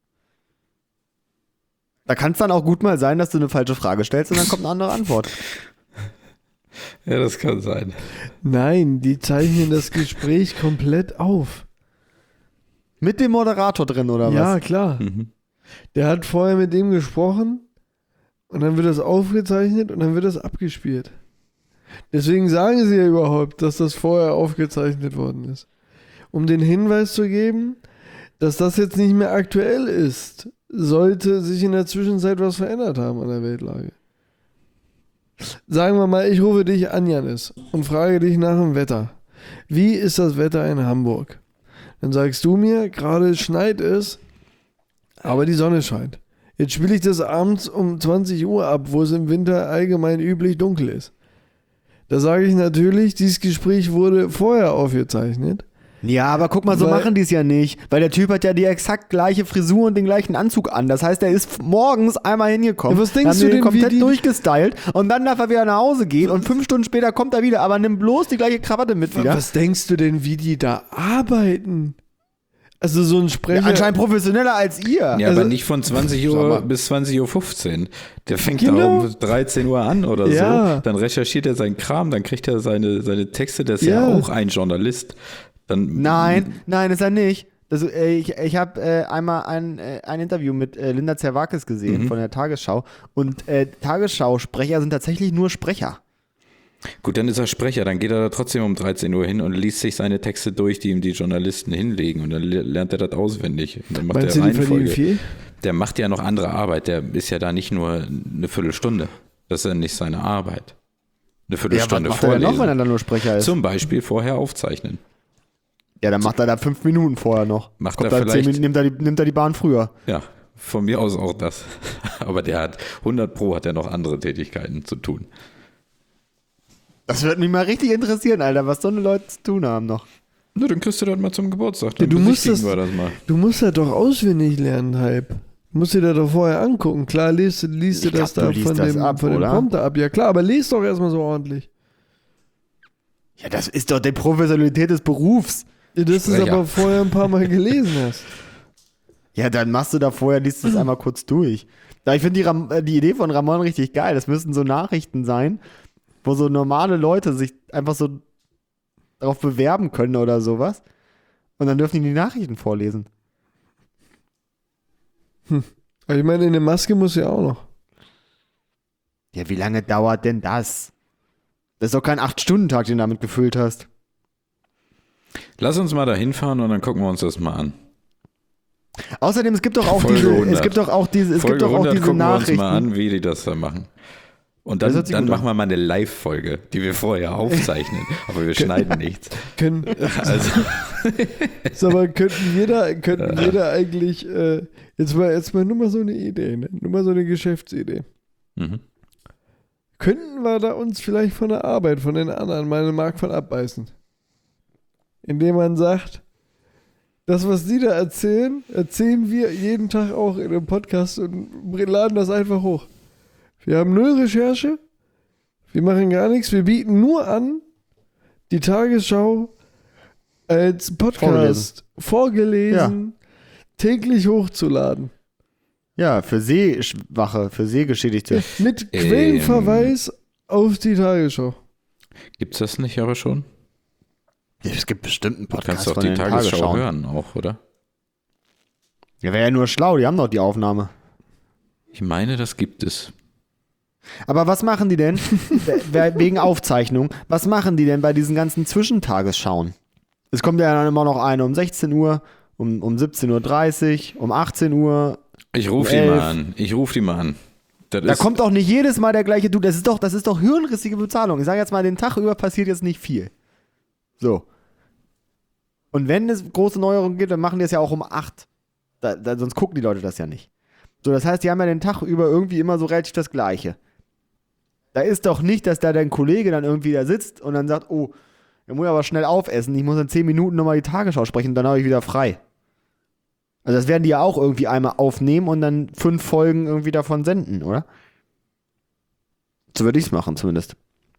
Da kann es dann auch gut mal sein, dass du eine falsche Frage stellst und dann kommt eine andere Antwort. Ja, das kann sein. Nein, die zeichnen das Gespräch komplett auf. Mit dem Moderator drin, oder Ja, was? klar. Mhm. Der hat vorher mit dem gesprochen und dann wird das aufgezeichnet und dann wird das abgespielt. Deswegen sagen sie ja überhaupt, dass das vorher aufgezeichnet worden ist. Um den Hinweis zu geben, dass das jetzt nicht mehr aktuell ist, sollte sich in der Zwischenzeit was verändert haben an der Weltlage. Sagen wir mal, ich rufe dich an, Janis, und frage dich nach dem Wetter. Wie ist das Wetter in Hamburg? Dann sagst du mir, gerade schneit es, aber die Sonne scheint. Jetzt spiele ich das abends um zwanzig Uhr ab, wo es im Winter allgemein üblich dunkel ist. Da sage ich natürlich, dieses Gespräch wurde vorher aufgezeichnet. Ja, aber guck mal, so Weil- machen die es ja nicht. Weil der Typ hat ja die exakt gleiche Frisur und den gleichen Anzug an. Das heißt, er ist f- morgens einmal hingekommen. Ja, was denkst haben du den denn, wie komplett die- durchgestylt und dann darf er wieder nach Hause gehen und fünf Stunden später kommt er wieder, aber nimm bloß die gleiche Krawatte mit wieder. Was denkst du denn, wie die da arbeiten? Also so ein Ja, Sprecher... anscheinend professioneller als ihr. Ja, Also- aber nicht von zwanzig Sag Uhr mal. bis zwanzig Uhr fünfzehn. Der fängt Genau. da um dreizehn Uhr an oder Ja. so. Dann recherchiert er seinen Kram, dann kriegt er seine, seine Texte. Der ist ja. Ja. auch ein Journalist. Dann, Nein, nein, ist er nicht. Das, äh, ich ich habe äh, einmal ein, äh, ein Interview mit äh, Linda Zerwakis gesehen Mhm. von der Tagesschau und äh, Tagesschau-Sprecher sind tatsächlich nur Sprecher. Gut, dann ist er Sprecher. Dann geht er da trotzdem um dreizehn Uhr hin und liest sich seine Texte durch, die ihm die Journalisten hinlegen. Und dann le- lernt er das auswendig. Und dann macht Meinst er du, die verdienen Reihenfolge. viel? Der macht ja noch andere Arbeit. Der ist ja da nicht nur eine Viertelstunde. Das ist ja nicht seine Arbeit. Eine Ja, was Viertelstunde macht er denn vorlesen. noch, wenn er dann nur Sprecher ist? Zum Beispiel vorher aufzeichnen. Ja, dann macht er da fünf Minuten vorher noch. Macht Kommt er da zehn vielleicht- Minuten, nimmt, er die, nimmt er die Bahn früher. Ja, von mir aus auch das. Aber der hat hundert Pro hat er noch andere Tätigkeiten zu tun. Das würde mich mal richtig interessieren, Alter, was so eine Leute zu tun haben noch. Na, dann kriegst du das mal zum Geburtstag. Dann Du musst besichtigen das- wir das mal. Du musst das doch auswendig lernen, Hype. Du musst dir das doch vorher angucken. Klar, liest, liest du Ich glaub, das du da liest von, das dem, ab, von dem oder? Prompter ab. Ja klar, aber liest doch erstmal so ordentlich. Ja, das ist doch die Professionalität des Berufs. Ja, das ist Sprecher. aber vorher ein paar Mal gelesen hast. Ja, dann machst du da vorher, liest du es einmal kurz durch. Ja, ich finde die, Ram- äh, die Idee von Ramon richtig geil. Das müssten so Nachrichten sein, wo so normale Leute sich einfach so darauf bewerben können oder sowas. Und dann dürfen die die Nachrichten vorlesen. Aber ich meine, eine Maske muss ja auch noch. Ja, wie lange dauert denn das? Das ist doch kein acht-Stunden-Tag, den du damit gefüllt hast. Lass uns mal da hinfahren und dann gucken wir uns das mal an. Außerdem, es gibt doch auch Folge diese, es hundert. gibt doch auch diese, es Folge gibt doch auch hundert diese gucken wir uns Nachrichten. mal an, wie die das da machen. Und Das dann, hört sich dann gut machen an. wir mal eine Live-Folge, die wir vorher aufzeichnen. Aber wir schneiden nichts. Können, Also, sag mal, könnten wir da, könnten wir da eigentlich, äh, jetzt mal, jetzt mal nur mal so eine Idee, ne? Nur mal so eine Geschäftsidee. mhm. Könnten wir da uns vielleicht von der Arbeit von den anderen mal eine Mark von abbeißen? Indem man sagt, das, was die da erzählen, erzählen wir jeden Tag auch in einem Podcast und laden das einfach hoch. Wir haben null Recherche, wir machen gar nichts, wir bieten nur an, die Tagesschau als Podcast vorgelesen, täglich hochzuladen. Ja, für Sehschwache, für Sehgeschädigte. Mit Ähm. Quellenverweis auf die Tagesschau. Gibt's das nicht aber schon? Es gibt bestimmt einen Du Podcast kannst doch von die den Tagesschau Tagesschauen. hören auch, oder? Ja, wäre ja nur schlau, die haben doch die Aufnahme. Ich meine, das gibt es. Aber was machen die denn, we- wegen Aufzeichnung, was machen die denn bei diesen ganzen Zwischentagesschauen? Es kommt ja dann immer noch eine um sechzehn Uhr, um, um siebzehn Uhr dreißig, um achtzehn Uhr. Ich rufe Um die elf. mal an. Ich rufe die mal an. Das Da ist, kommt auch nicht jedes Mal der gleiche Dude. Das ist doch, das ist doch hirnrissige Bezahlung. Ich sage jetzt mal, den Tag über passiert jetzt nicht viel. So. Und wenn es große Neuerungen gibt, dann machen die es ja auch um acht. Da, da, sonst gucken die Leute das ja nicht. So, das heißt, die haben ja den Tag über irgendwie immer so relativ das Gleiche. Da ist doch nicht, dass da dein Kollege dann irgendwie da sitzt und dann sagt, oh, der muss aber schnell aufessen, ich muss in zehn Minuten nochmal die Tagesschau sprechen und dann habe ich wieder frei. Also das werden die ja auch irgendwie einmal aufnehmen und dann fünf Folgen irgendwie davon senden, oder? So würde ich es machen zumindest.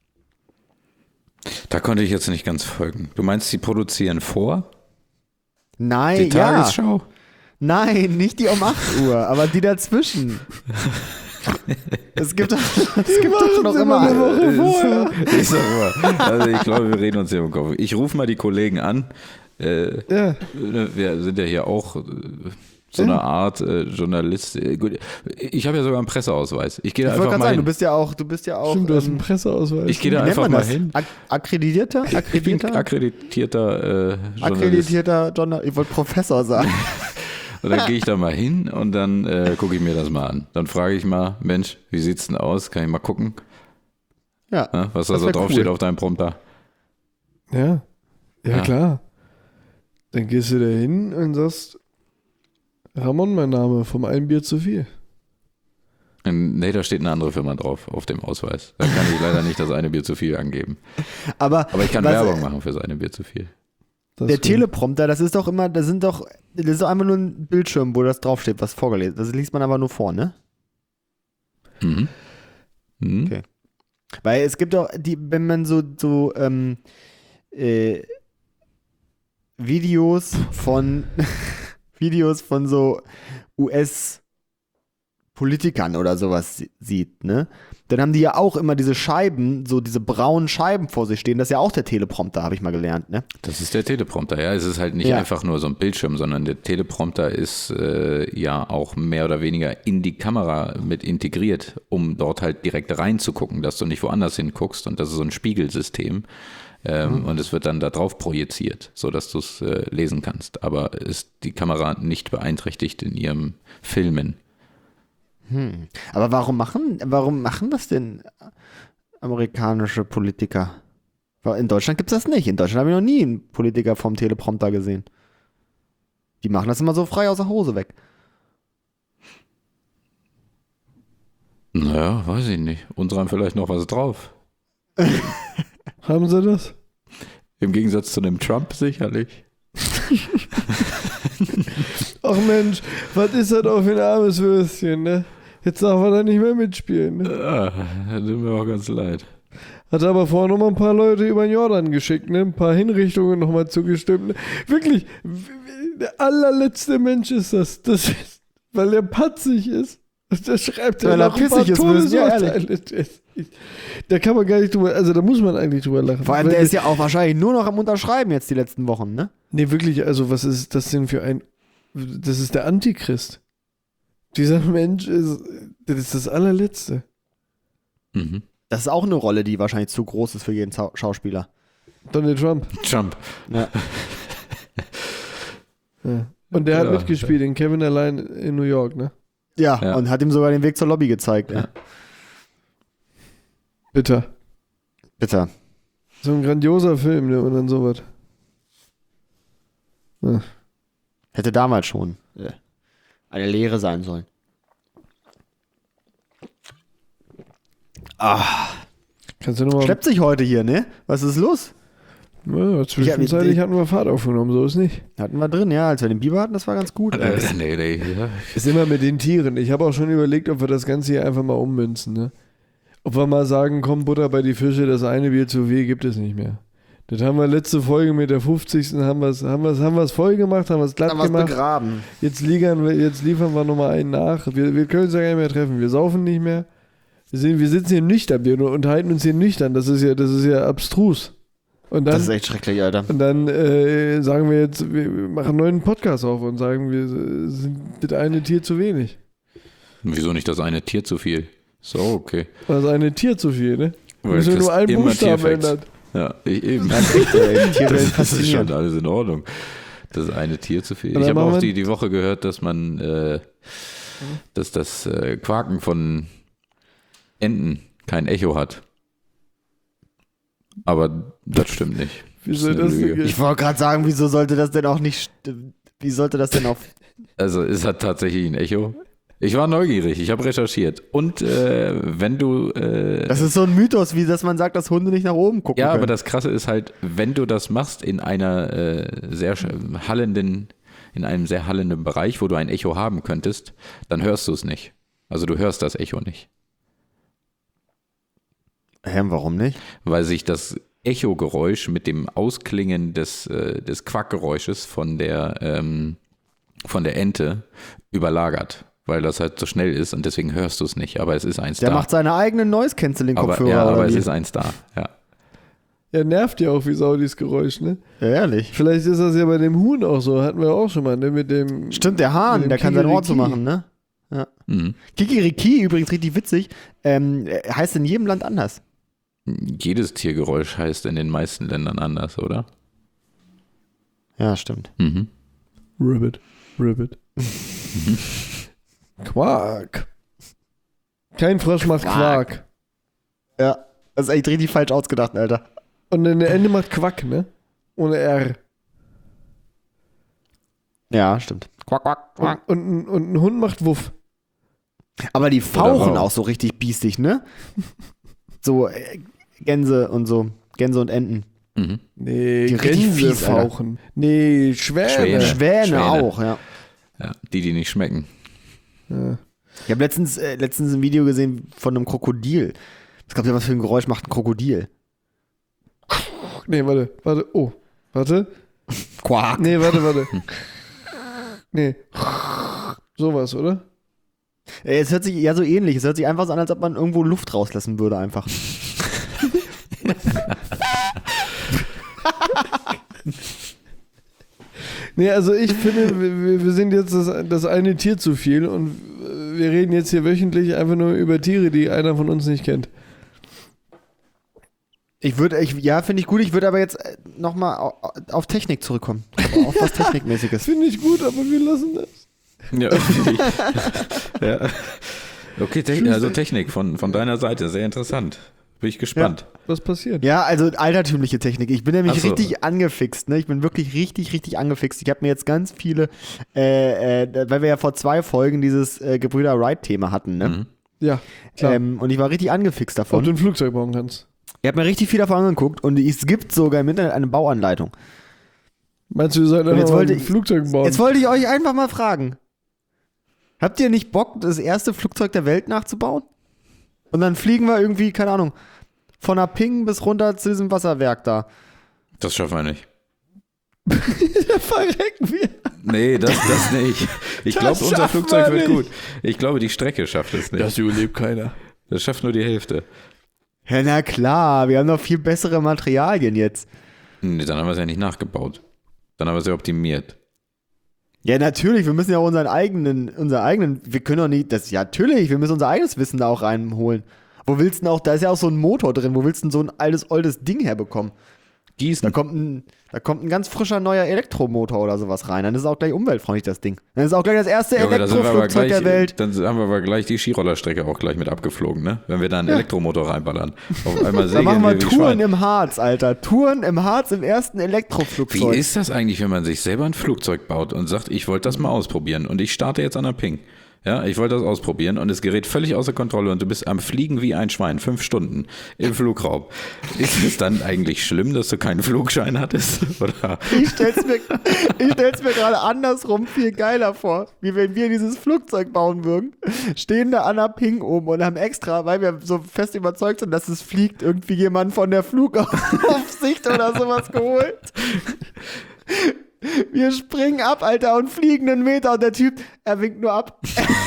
Da konnte ich jetzt nicht ganz folgen. Du meinst, sie produzieren vor? Nein, Die ja. Tagesschau? Nein, nicht die um acht Uhr, aber die dazwischen. Es gibt doch, es gibt doch noch immer eine Woche vorher. Ich sag mal, also ich glaube, wir reden uns hier im Kopf. Ich rufe mal die Kollegen an. Äh, Ja. Wir sind ja hier auch äh, so eine Art äh, Journalist. Äh, gut, ich habe ja sogar einen Presseausweis. Ich gehe da Ich wollte einfach gerade mal sagen, hin. du bist ja auch, du bist ja auch. Stimmt, du hast einen ähm, Presseausweis. Ich gehe da wie nennt einfach man mal das? hin. Ak- akkreditierter? Ich bin Akkreditierter? akkreditierter äh, Journalist. Akkreditierter Journal. Ich wollte Professor sagen. Und dann gehe ich da mal hin und dann äh, gucke ich mir das mal an. Dann frage ich mal, Mensch, wie sieht's denn aus? Kann ich mal gucken, Ja. ja, was da Das so wär draufsteht cool. auf deinem Prompter? Ja. ja. Ja. klar. Dann gehst du da hin und sagst, Ramon, mein Name, vom ein Bier zu viel. Und, nee, da steht eine andere Firma drauf auf dem Ausweis. Da kann ich leider nicht das eine Bier zu viel angeben. Aber, Aber ich kann was- Werbung machen für das eine Bier zu viel. Das Der stimmt. Teleprompter, das ist doch immer, das sind doch, das ist doch einfach nur ein Bildschirm, wo das draufsteht, was vorgelesen ist. Das liest man aber nur vor, ne? Mhm. Mhm. Okay. Weil es gibt doch, die, wenn man so, so ähm, äh, Videos von Videos von so U S-Politikern oder sowas si- sieht, ne? Dann haben die ja auch immer diese Scheiben, so diese braunen Scheiben vor sich stehen. Das ist ja auch der Teleprompter, habe ich mal gelernt, ne? Das ist der Teleprompter, ja. Es ist halt nicht Ja. einfach nur so ein Bildschirm, sondern der Teleprompter ist äh, ja auch mehr oder weniger in die Kamera mit integriert, um dort halt direkt reinzugucken, dass du nicht woanders hinguckst. Und das ist so ein Spiegelsystem. Ähm, Und es wird dann da drauf projiziert, sodass du es äh, lesen kannst. Aber ist die Kamera nicht beeinträchtigt in ihrem Filmen. Hm. Aber warum machen, warum machen das denn amerikanische Politiker? Weil in Deutschland gibt es das nicht. In Deutschland habe ich noch nie einen Politiker vom Teleprompter gesehen. Die machen das immer so frei aus der Hose weg. Naja, weiß ich nicht. Unsere haben vielleicht noch was drauf. Haben sie das? Im Gegensatz zu dem Trump sicherlich. Ach Mensch, was ist das auch für ein armes Würstchen, ne? Jetzt darf er da nicht mehr mitspielen, ne? Ah, das tut mir auch ganz leid. Hat aber vorher noch mal ein paar Leute über den Jordan geschickt, ne? Ein paar Hinrichtungen noch mal zugestimmt. Ne? Wirklich, w- w- der allerletzte Mensch ist das. Das ist, weil er patzig ist. Da schreibt er Weil er noch ein paar pissig ist, müssen wir Todesurteile. Da kann man gar nicht drüber, also da muss man eigentlich drüber lachen. Vor allem, Weil der das- ist ja auch wahrscheinlich nur noch am Unterschreiben jetzt die letzten Wochen, ne? Nee, wirklich, also was ist das denn für ein, das ist der Antichrist. Dieser Mensch ist, das ist das allerletzte. Mhm. Das ist auch eine Rolle, die wahrscheinlich zu groß ist für jeden Zau- Schauspieler. Donald Trump. Trump. Ja. Ja. Und der hat Ja. mitgespielt in Kevin allein in New York, ne? Ja, Ja. und hat ihm sogar den Weg zur Lobby gezeigt. Ja. Ja. Bitter. Bitte. So ein grandioser Film, ne? Und dann sowas. Ja. Hätte damals schon äh, eine Lehre sein sollen. Ah, Kannst du nochmal. schleppt sich heute hier, ne? Was ist los? Ja, zwischenzeitlich ich- hatten wir Fahrt aufgenommen, so ist nicht. Hatten wir drin, ja, als wir den Biber hatten, das war ganz gut. Äh, nee, nee, ja. Ist immer mit den Tieren. Ich habe auch schon überlegt, ob wir das Ganze hier einfach mal ummünzen, ne? Ob wir mal sagen, komm, Butter bei die Fische, das eine Bier zu viel gibt es nicht mehr. Das haben wir letzte Folge mit der fünfzigsten haben wir es haben wir's, haben wir's voll gemacht, haben wir es glatt Dann was gemacht. begraben. Jetzt, liefern wir, jetzt liefern wir nochmal einen nach. Wir, wir können uns ja gar nicht mehr treffen. Wir saufen nicht mehr. Wir, sind, wir sitzen hier nüchtern. Wir unterhalten uns hier nüchtern. Das ist ja, das ist ja abstrus. Und dann, Das ist echt schrecklich, Alter. und dann äh, sagen wir jetzt, wir machen einen neuen Podcast auf und sagen, wir sind das eine Tier zu wenig. Wieso nicht das eine Tier zu viel? So, okay. Das eine Tier zu viel, ne? Weil Müssen wir du nur einen kriegst immer Buchstaben Tierfacts. ändern. Ja, ich eben. Ganz echt, ey, Tierwelt Das ist schon faszinierend. alles in Ordnung. Das eine Tier zu viel. Und Ich dann habe machen auch wir- die, die Woche gehört, dass man, äh, dass das äh, Quaken von Enten kein Echo hat. Aber das stimmt nicht. Wie Das soll ist eine das denn Lüge. gehen? Ich wollte gerade sagen, wieso sollte das denn auch nicht, st- wie sollte das denn auf, Also es hat tatsächlich ein Echo. Ich war neugierig, ich habe recherchiert. Und äh, wenn du... Äh, das ist so ein Mythos, wie dass man sagt, dass Hunde nicht nach oben gucken ja, können. aber das Krasse ist halt, wenn du das machst in einer äh, sehr sch- hallenden in einem sehr hallenden Bereich, wo du ein Echo haben könntest, dann hörst du es nicht. Also du hörst das Echo nicht. Hä, warum nicht? Weil sich das Echogeräusch mit dem Ausklingen des, äh, des Quackgeräusches von der, ähm, von der Ente überlagert. Weil das halt so schnell ist und deswegen hörst du es nicht. Aber es ist eins Der da. macht seine eigenen Noise-Canceling-Kopfhörer. aber, ja, aber oder es wie? ist eins da. Ja. Ja, nervt ja auch wie Sau, dieses Geräusch, ne? Ja, ehrlich. Vielleicht ist das ja bei dem Huhn auch so, hatten wir auch schon mal, ne? Mit dem. Stimmt, der mit Hahn, dem der kann sein Ohr Kikeriki. zumachen, ne? Ja. Mhm. Kikiriki, übrigens richtig witzig, ähm, heißt in jedem Land anders. Jedes Tiergeräusch heißt in den meisten Ländern anders, oder? Ja, stimmt. Mhm. Ribbit. Ribbit. Quark. Kein Frosch macht Quark. Ja, das ist echt richtig falsch ausgedacht, Alter. Und eine Ente macht Quack, ne? Ohne R. Ja, stimmt. Quack, quack, Und, quack. und, ein- und ein Hund macht Wuff. Aber die fauchen wow. auch so richtig biestig, ne? So äh, Gänse und so. Gänse und Enten. Mhm. Nee, Die richtig Gänse fies, Alter. fauchen. Nee, Schwäne. Schwäne. Schwäne, Schwäne. auch, ja. Ja, die, die nicht schmecken. Ja. Ich habe letztens, äh, letztens ein Video gesehen von einem Krokodil. Ich glaube, was für ein Geräusch macht ein Krokodil? Nee, warte, warte. Oh, warte. Quack. Nee, warte, warte. Nee. Sowas, oder? Äh, Es hört sich ja so ähnlich. Es hört sich einfach so an, als ob man irgendwo Luft rauslassen würde, einfach. Nee, also ich finde, wir, wir sind jetzt das, das eine Tier zu viel und wir reden jetzt hier wöchentlich einfach nur über Tiere, die einer von uns nicht kennt. Ich würde, ich, ja, finde ich gut. Ich würde aber jetzt nochmal auf Technik zurückkommen. Auf was Technikmäßiges. Finde ich gut, aber wir lassen das. Ja, ja. Okay, Technik, also Technik von, von deiner Seite, sehr interessant. Bin ich gespannt. Was passiert? Ja, also altertümliche Technik. Ich bin nämlich Ach so. richtig angefixt. Ne? Ich bin wirklich richtig, richtig angefixt. Ich habe mir jetzt ganz viele, äh, äh, weil wir ja vor zwei Folgen dieses äh, Gebrüder Wright-Thema hatten. Ne? Mhm. Ja, klar. Ähm, und ich war richtig angefixt Ob davon. du ein Flugzeug bauen kannst. Ich habe mir richtig viel davon angeguckt und es gibt sogar im Internet eine Bauanleitung. Meinst du, wir sollten Und jetzt einfach mal wollte ein ich- Flugzeug bauen? Jetzt wollte ich euch einfach mal fragen. Habt ihr nicht Bock, das erste Flugzeug der Welt nachzubauen? Und dann fliegen wir irgendwie, keine Ahnung, von Aping bis runter zu diesem Wasserwerk da. Das schaffen wir nicht. Da verrecken wir. Nee, das, das nicht. Ich Das glaube, unser schaffen Flugzeug wir wird nicht. gut. Ich glaube, die Strecke schafft es nicht. Das, überlebt keiner. schafft nur die Hälfte. Ja, na klar, wir haben noch viel bessere Materialien jetzt. Nee, dann haben wir es ja nicht nachgebaut. Dann haben wir es ja optimiert. Ja, natürlich, wir müssen ja auch unseren eigenen, unseren eigenen, wir können doch nicht, das, ja, natürlich, wir müssen unser eigenes Wissen da auch reinholen. Wo willst du denn auch, da ist ja auch so ein Motor drin, wo willst du denn so ein altes, oldes Ding herbekommen? Da Gießen. kommt ein, da kommt ein ganz frischer neuer Elektromotor oder sowas rein, dann ist es auch gleich umweltfreundlich, das Ding. Dann ist es auch gleich das erste Junge, da sind wir aber Elektroflugzeug gleich, der Welt. Dann haben wir aber gleich die Skirollerstrecke auch gleich mit abgeflogen, ne? Wenn wir da einen Elektromotor reinballern. Auf einmal Da segeln machen wir wir wie Touren Schwein. im Harz, Alter. Touren im Harz im ersten Wie Elektroflugzeug. ist das eigentlich, wenn man sich selber ein Flugzeug baut und sagt, ich wollte das mal ausprobieren und ich starte jetzt an der Ping. Ja, ich wollte das ausprobieren und es gerät völlig außer Kontrolle und du bist am Fliegen wie ein Schwein, fünf Stunden im Flugraum. Ist es dann eigentlich schlimm, dass du keinen Flugschein hattest? Oder? Ich stell's mir, ich stell's mir gerade andersrum viel geiler vor, wie wenn wir dieses Flugzeug bauen würden, stehen da an der Ping oben und haben extra, weil wir so fest überzeugt sind, dass es fliegt, irgendwie jemand von der Flugaufsicht oder sowas geholt. Wir springen ab, Alter, und fliegen einen Meter und der Typ, er winkt nur ab.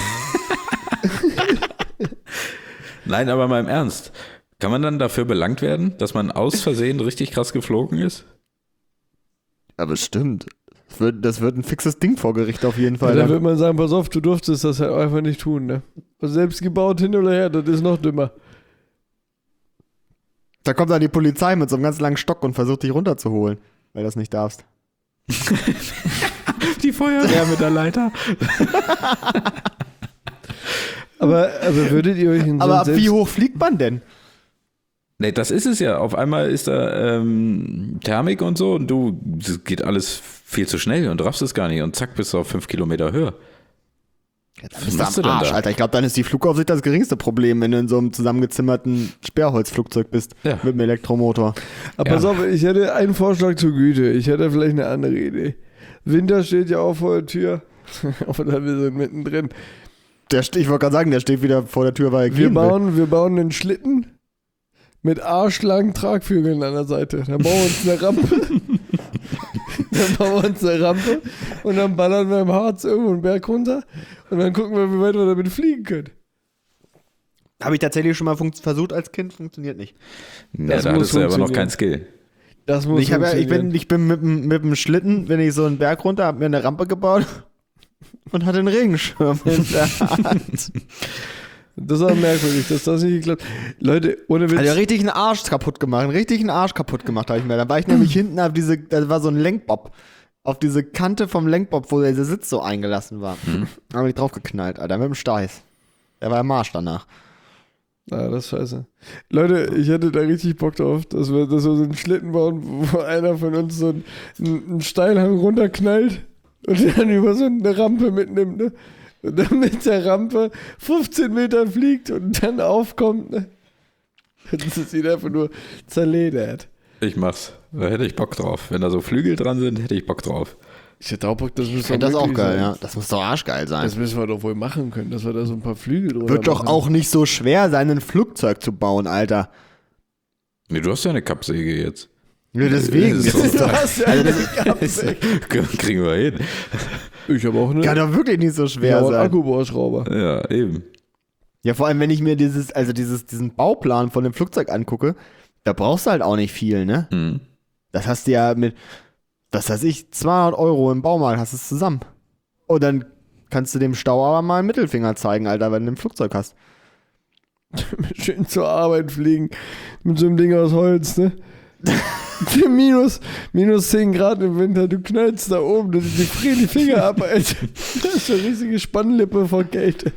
Nein, aber mal im Ernst. Kann man dann dafür belangt werden, dass man aus Versehen richtig krass geflogen ist? Aber stimmt. Das wird, das wird ein fixes Ding vor Gericht auf jeden Ja, Fall. dann dann. würde man sagen, pass auf, du durftest das halt einfach nicht tun, ne? Also selbst gebaut hin oder her, das ist noch dümmer. Da kommt dann die Polizei mit so einem ganz langen Stock und versucht dich runterzuholen, weil du das nicht darfst. Die Feuerwehr mit der Leiter. Aber, aber würdet ihr euch in so Aber ein ab wie hoch fliegt man denn? Nee, das ist es ja. Auf einmal ist da ähm, Thermik und so und du, das geht alles viel zu schnell und raffst es gar nicht und zack, bist du auf fünf Kilometer Höhe. Was bist du am Arsch, Alter. Ich glaube, dann ist die Flugaufsicht das geringste Problem, wenn du in so einem zusammengezimmerten Sperrholzflugzeug bist. Ja. Mit einem Elektromotor. Aber Ja. pass auf, ich hätte einen Vorschlag zur Güte. Ich hätte vielleicht eine andere Idee. Winter steht ja auch vor der Tür. Oder wir sind mittendrin. Der, ich wollte gerade sagen, der steht wieder vor der Tür, weil er Wir gehen will. bauen, wir bauen einen Schlitten mit arschlangen Tragflügeln an der Seite. Dann bauen wir uns eine Rampe. Dann bauen wir uns eine Rampe und dann ballern wir im Harz irgendwo einen Berg runter und dann gucken wir, wie weit wir damit fliegen können. Habe ich tatsächlich schon mal funkt- versucht als Kind, funktioniert nicht. Ja, Das da muss hattest du aber noch funktionieren. keinen Skill. Das muss Ich, hab ja, ich bin, funktionieren. ich bin mit, dem- mit dem Schlitten, bin ich so einen Berg runter, habe mir eine Rampe gebaut und hatte einen Regenschirm in der Hand. Das ist auch merkwürdig, dass das nicht geklappt. Leute, ohne Witz. Hat ja richtig einen Arsch kaputt gemacht, einen richtigen Arsch kaputt gemacht habe ich mir. Da war ich nämlich hinten auf diese, da war so ein Lenkbob, auf diese Kante vom Lenkbob, wo der Sitz so eingelassen war. Mhm. Da habe ich drauf geknallt, Alter, mit dem Steiß. Der war im Arsch danach. Ah, das ist scheiße. Leute, ich hätte da richtig Bock drauf, dass wir, dass wir so einen Schlitten bauen, wo einer von uns so einen, einen Steilhang runterknallt und dann über so eine Rampe mitnimmt, ne? Und dann mit der Rampe fünfzehn Meter fliegt und dann aufkommt, ne? Das ist ihn einfach nur zerledert. Ich mach's. Da hätte ich Bock drauf. Wenn da so Flügel dran sind, hätte ich Bock drauf. Ich hätte auch Bock, das Ich müssen finde wir das auch möglich geil, sein. ja. Das muss doch arschgeil sein. Das müssen wir doch wohl machen können, dass wir da so ein paar Flügel drüber Wird doch machen. auch nicht so schwer sein, ein Flugzeug zu bauen, Alter. Nee, du hast ja eine Kappsäge jetzt. Ja, deswegen. Das Das ist ist Du doch, hast ja also eine das Kappe. Kriegen wir hin. Ich habe auch eine. kann doch wirklich nicht so schwer ja, sein. Akkubohrschrauber. Ja, eben. Ja, vor allem, wenn ich mir dieses, also dieses, diesen Bauplan von dem Flugzeug angucke, da brauchst du halt auch nicht viel, ne? Mhm. Das hast du ja mit, was weiß ich, zweihundert Euro im Baumarkt hast du es zusammen. Und dann kannst du dem Stau aber mal einen Mittelfinger zeigen, Alter, wenn du ein Flugzeug hast. Schön zur Arbeit fliegen. Mit so einem Ding aus Holz, ne? minus, minus zehn Grad im Winter, du knallst da oben, du, die frieren die Finger ab, Alter. Das ist eine riesige Spannlippe vor Kälte.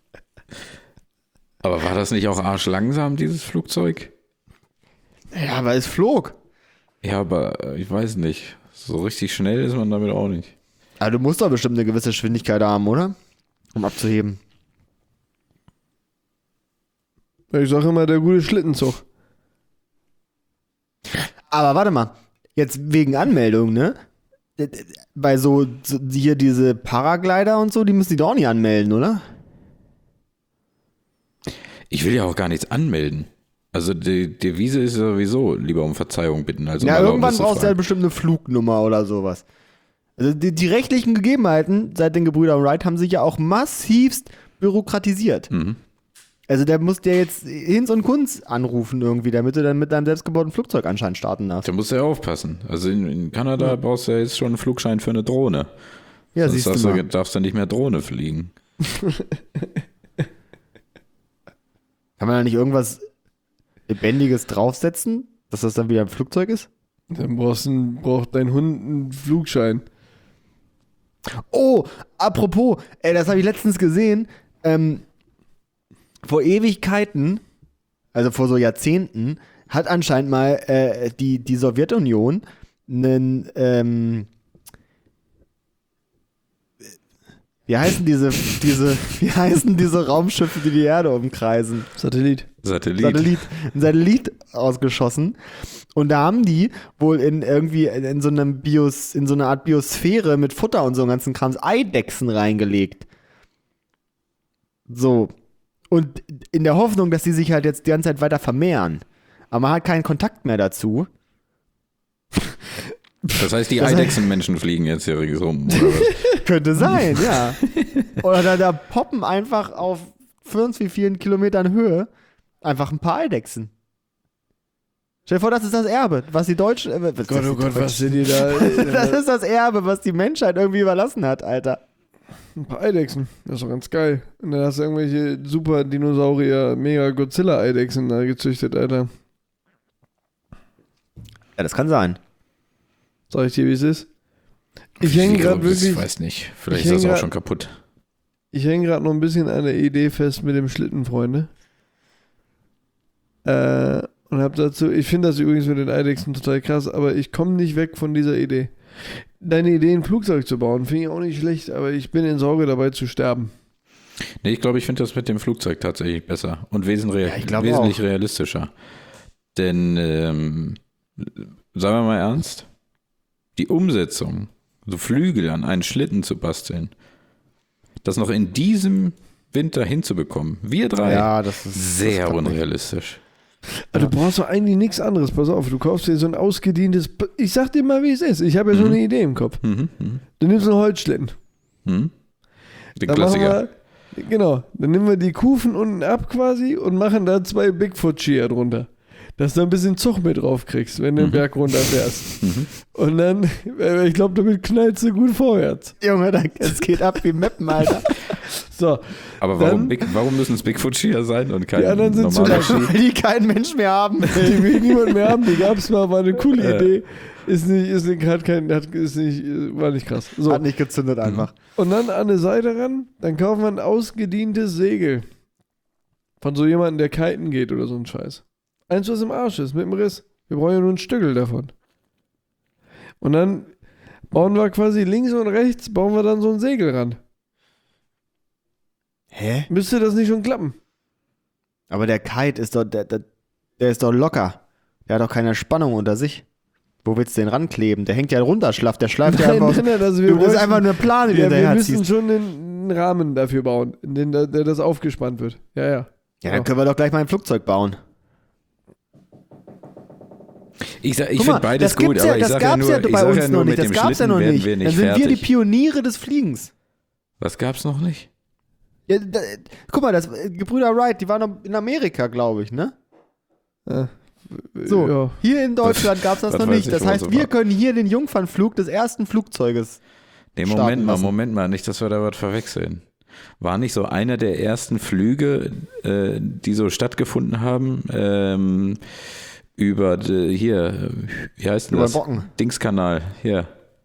Aber war das nicht auch arschlangsam, dieses Flugzeug? Ja, aber es flog. Ja, aber äh, ich weiß nicht. So richtig schnell ist man damit auch nicht. Aber du musst doch bestimmt eine gewisse Geschwindigkeit haben, oder? Um abzuheben. Ich sage immer, der gute Schlittenzug. Aber warte mal, jetzt wegen Anmeldung, ne? Bei so, so hier diese Paraglider und so, die müssen die doch auch nicht anmelden, oder? Ich will ja auch gar nichts anmelden. Also die Devise ist sowieso lieber um Verzeihung bitten. Also Ja, um irgendwann Erlaubnis zu brauchst du ja fragen. bestimmt eine Flugnummer oder sowas. Also die, die rechtlichen Gegebenheiten seit den Gebrüdern Wright haben sich ja auch massivst bürokratisiert. Mhm. Also der muss dir jetzt Hinz und Kunz anrufen irgendwie, damit du dann mit deinem selbstgebauten Flugzeug anscheinend starten darfst. Da musst du ja aufpassen. Also in, in Kanada brauchst du ja jetzt schon einen Flugschein für eine Drohne. Ja, Sonst siehst darfst du du, mal. darfst du nicht mehr Drohne fliegen. Kann man da nicht irgendwas Lebendiges draufsetzen, dass das dann wieder ein Flugzeug ist? Dann brauchst du, braucht dein Hund einen Flugschein. Oh, apropos, ey, das habe ich letztens gesehen. Ähm, vor Ewigkeiten, also vor so Jahrzehnten, hat anscheinend mal äh, die, die Sowjetunion einen, ähm, wie heißen diese, diese, wie heißen diese Raumschiffe, die die Erde umkreisen? Satellit. Satellit. Satellit, ein Satellit ausgeschossen. Und da haben die wohl in irgendwie in so einem Bios, in so einer Art Biosphäre mit Futter und so einem ganzen Krams Eidechsen reingelegt. So. Und in der Hoffnung, dass die sich halt jetzt die ganze Zeit weiter vermehren. Aber man hat keinen Kontakt mehr dazu. Das heißt, die Das heißt- Eidechsenmenschen fliegen jetzt hier ringsum, oder was? Könnte sein, ja. Oder da, da poppen einfach auf für uns wie vielen Kilometern Höhe einfach ein paar Eidechsen. Stell dir vor, das ist das Erbe, was die Deutschen. Äh, was, Gott, oh Gott, was sind die da? Das ist das Erbe, was die Menschheit irgendwie überlassen hat, Alter. Ein paar Eidechsen. Das ist doch ganz geil. Und dann hast du irgendwelche super Dinosaurier, mega Godzilla-Eidechsen da gezüchtet, Alter. Ja, das kann sein. Sag ich dir, wie es ist? Ich hänge Ich gerade glaub, das- wirklich. Ich weiß nicht. Vielleicht ich ist das häng auch grad- schon kaputt. Ich hänge gerade noch ein bisschen an der Idee fest mit dem Schlitten, Freunde. Äh, und hab dazu, ich finde das übrigens mit den Eidechsen total krass, aber ich komme nicht weg von dieser Idee. Deine Idee, ein Flugzeug zu bauen, finde ich auch nicht schlecht, aber ich bin in Sorge dabei zu sterben. Nee, ich glaube, ich finde das mit dem Flugzeug tatsächlich besser und wesentlich, Ja, ich glaub wesentlich auch. realistischer. Denn, ähm, sagen wir mal ernst, die Umsetzung so Flügel an einen Schlitten zu basteln. Das noch in diesem Winter hinzubekommen. Wir drei. Ja, das ist sehr das unrealistisch. Also du brauchst doch eigentlich nichts anderes. Pass auf, du kaufst dir so ein ausgedientes. Ich sag dir mal, wie es ist. Ich habe ja schon eine Idee im Kopf. Mhm, mhm. Du nimmst einen Holzschlitten. Mhm. Den Dann machen Klassiker. wir, genau. Dann nehmen wir die Kufen unten ab quasi und machen da zwei Bigfoot-Skier drunter. Dass du ein bisschen Zug mit drauf kriegst, wenn du den Berg runterfährst. Mhm. Und dann, äh, ich glaube, damit knallst du gut vorwärts. Junge, da- es geht ab wie Mappen, Alter. So. Aber warum, Dann- Big, warum müssen es Bigfoot-Skier sein und kein Die anderen sind zu normaler lang. Ski? Weil die keinen Mensch mehr haben. Die will niemand mehr haben, die gab es mal, war eine coole Ja. Idee. Ist nicht, ist nicht, hat kein, hat, ist nicht, war nicht krass. So. Hat nicht gezündet einfach. Und dann an der Seite ran, dann kaufen wir ein ausgedientes Segel. Von so jemandem, der kiten geht oder so ein Scheiß. Eins, was im Arsch ist, mit dem Riss. Wir brauchen ja nur ein Stückel davon. Und dann bauen wir quasi links und rechts, bauen wir dann so ein Segel ran. Hä? Müsste das nicht schon klappen? Aber der Kite ist doch, der, der, der ist doch locker. Der hat doch keine Spannung unter sich. Wo willst du den rankleben? Der hängt ja runter, schlafft. Der schleift ja Nein, einfach aus. nein, nein, also wir Du bist bräuchten- einfach eine Plane, die Ja, du wir hinterher müssen ziehst. schon einen Rahmen dafür bauen, in den der, der das aufgespannt wird. Ja, ja. Ja, dann können wir doch gleich mal ein Flugzeug bauen. Ich, sag- ich Guck mal, finde beides das gut, gibt's aber ja, ich das sage ja gab's nur, ja ich bei sag uns ja noch nur, nicht. mit Das dem gab's ja Schlitten noch werden nicht. wir Dann nicht sind wir die fertig. Pioniere des Fliegens. Was gab's noch nicht? Ja, da, guck mal, das äh, Gebrüder Wright, die waren noch in Amerika, glaube ich, ne? ja. So, Ja. hier in Deutschland gab es das das noch weiß nicht. ich, Das wo heißt, so wir war. können hier den Jungfernflug des ersten Flugzeuges. Nee, starten Moment mal, lassen. Moment mal, nicht, dass wir da was verwechseln. War nicht so einer der ersten Flüge, äh, die so stattgefunden haben, ähm, über die, hier, wie heißt denn Über das? Bocken. Dingskanal, hier.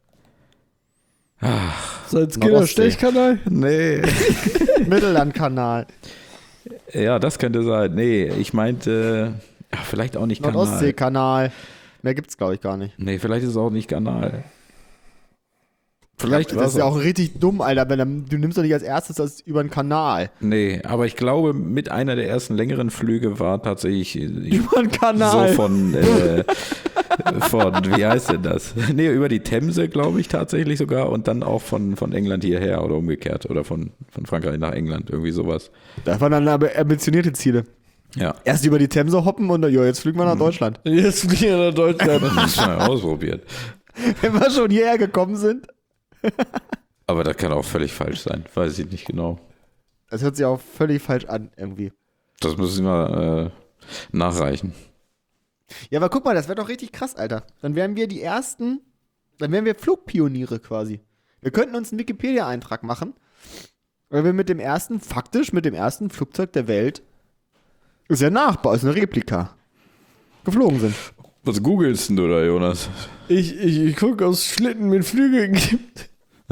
Salzgitter Ostsee. Stechkanal? Nee. Mittellandkanal. Ja, das könnte sein. Nee, ich meinte, ja, vielleicht auch nicht Kanal. Nordostseekanal. Mehr gibt's, glaube ich, gar nicht. Nee, vielleicht ist es auch nicht Kanal. Vielleicht Ja, war das es ist ja auch richtig dumm, Alter. Wenn, dann- du nimmst doch nicht als erstes das über den Kanal. Nee, aber ich glaube, mit einer der ersten längeren Flüge war tatsächlich ich, Über den Kanal. so von, äh, von, wie heißt denn das? Nee, über die Themse, glaube ich, tatsächlich sogar und dann auch von, von England hierher oder umgekehrt oder von, von Frankreich nach England, irgendwie sowas. Das waren dann aber ambitionierte Ziele. Ja, Erst über die Themse hoppen und dann, jo, jetzt fliegen wir nach Deutschland. Jetzt fliegen wir nach Deutschland. das müssen wir mal ausprobieren. Wenn wir schon hierher gekommen sind. Aber das kann auch völlig falsch sein, weiß ich nicht genau. Das hört sich auch völlig falsch an, irgendwie. Das müssen wir äh, nachreichen. Ja, aber guck mal, das wäre doch richtig krass, Alter. Dann wären wir die ersten, dann wären wir Flugpioniere quasi. Wir könnten uns einen Wikipedia-Eintrag machen, weil wir mit dem ersten, faktisch mit dem ersten Flugzeug der Welt, ist ja Nachbau, ist eine Replika, geflogen sind. Was googelst denn du da, Jonas? Ich, ich, ich gucke, ob es Schlitten mit Flügeln gibt.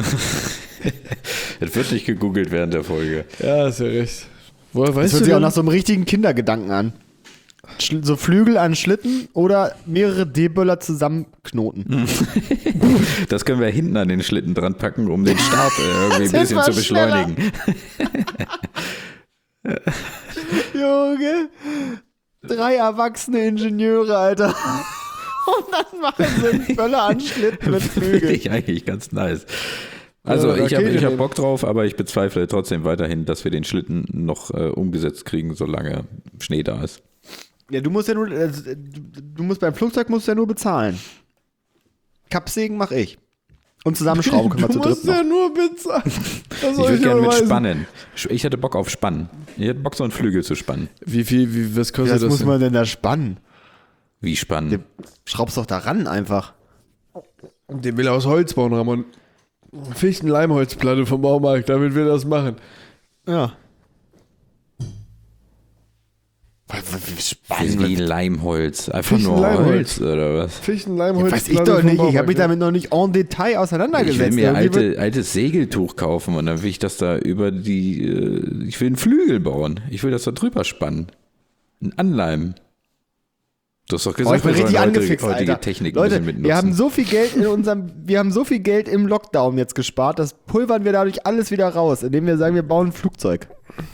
Es wird nicht gegoogelt während der Folge. Ja, ist ja recht. Woher Das weißt hört du sich auch denn? nach so einem richtigen Kindergedanken an. Schl- So Flügel an Schlitten oder mehrere D-Böller zusammenknoten. Das können wir hinten an den Schlitten dran packen, um den Stab äh, irgendwie ein Das bisschen war zu beschleunigen. Junge, drei erwachsene Ingenieure, Alter. Und dann machen sie einen Böller an Schlitten mit Finde Flügeln. ich eigentlich ganz nice. Also Ja, ich habe Rakete ich hab nehmen. Bock drauf, aber ich bezweifle trotzdem weiterhin, dass wir den Schlitten noch äh, umgesetzt kriegen, solange Schnee da ist. Ja, du musst ja nur, also, du, du musst beim Flugzeug musst du ja nur bezahlen. Kappsägen mache ich. Und zusammenschrauben können wir Du zu dritt musst ja noch. nur bezahlen. Das Ich soll würde gerne mit überweisen. Spannen. Ich hätte Bock auf Spannen. Ich hätte Bock, so einen Flügel zu spannen. Wie viel, wie, was kostet Das das muss denn? man denn da spannen? Wie spannen? Der schraubst doch da ran einfach. Den will er aus Holz bauen, Ramon. Fichten-Leimholzplatte vom Baumarkt, damit wir das machen. Ja. Wie Leimholz. Einfach Fichten- nur Leimholz. Holz oder was? Fichten-Leimholzplatte Weiß ich doch vom nicht. Ich habe Baumarkt, mich damit noch nicht en Detail Ich auseinandergesetzt. will mir Irgendwie wird- alte, altes Segeltuch kaufen und dann will ich das da über die, äh, ich will einen Flügel bauen. Ich will das da drüber spannen. Ein Anleimen. Du hast doch Oh, gesagt, ich bin wir sollen richtig heutige, angefixt, heutige Alter. Technik ein Leute, bisschen mitnutzen. wir haben so viel Geld in unserem, wir haben so viel Geld im Lockdown jetzt gespart, das pulvern wir dadurch alles wieder raus, indem wir sagen, wir bauen ein Flugzeug.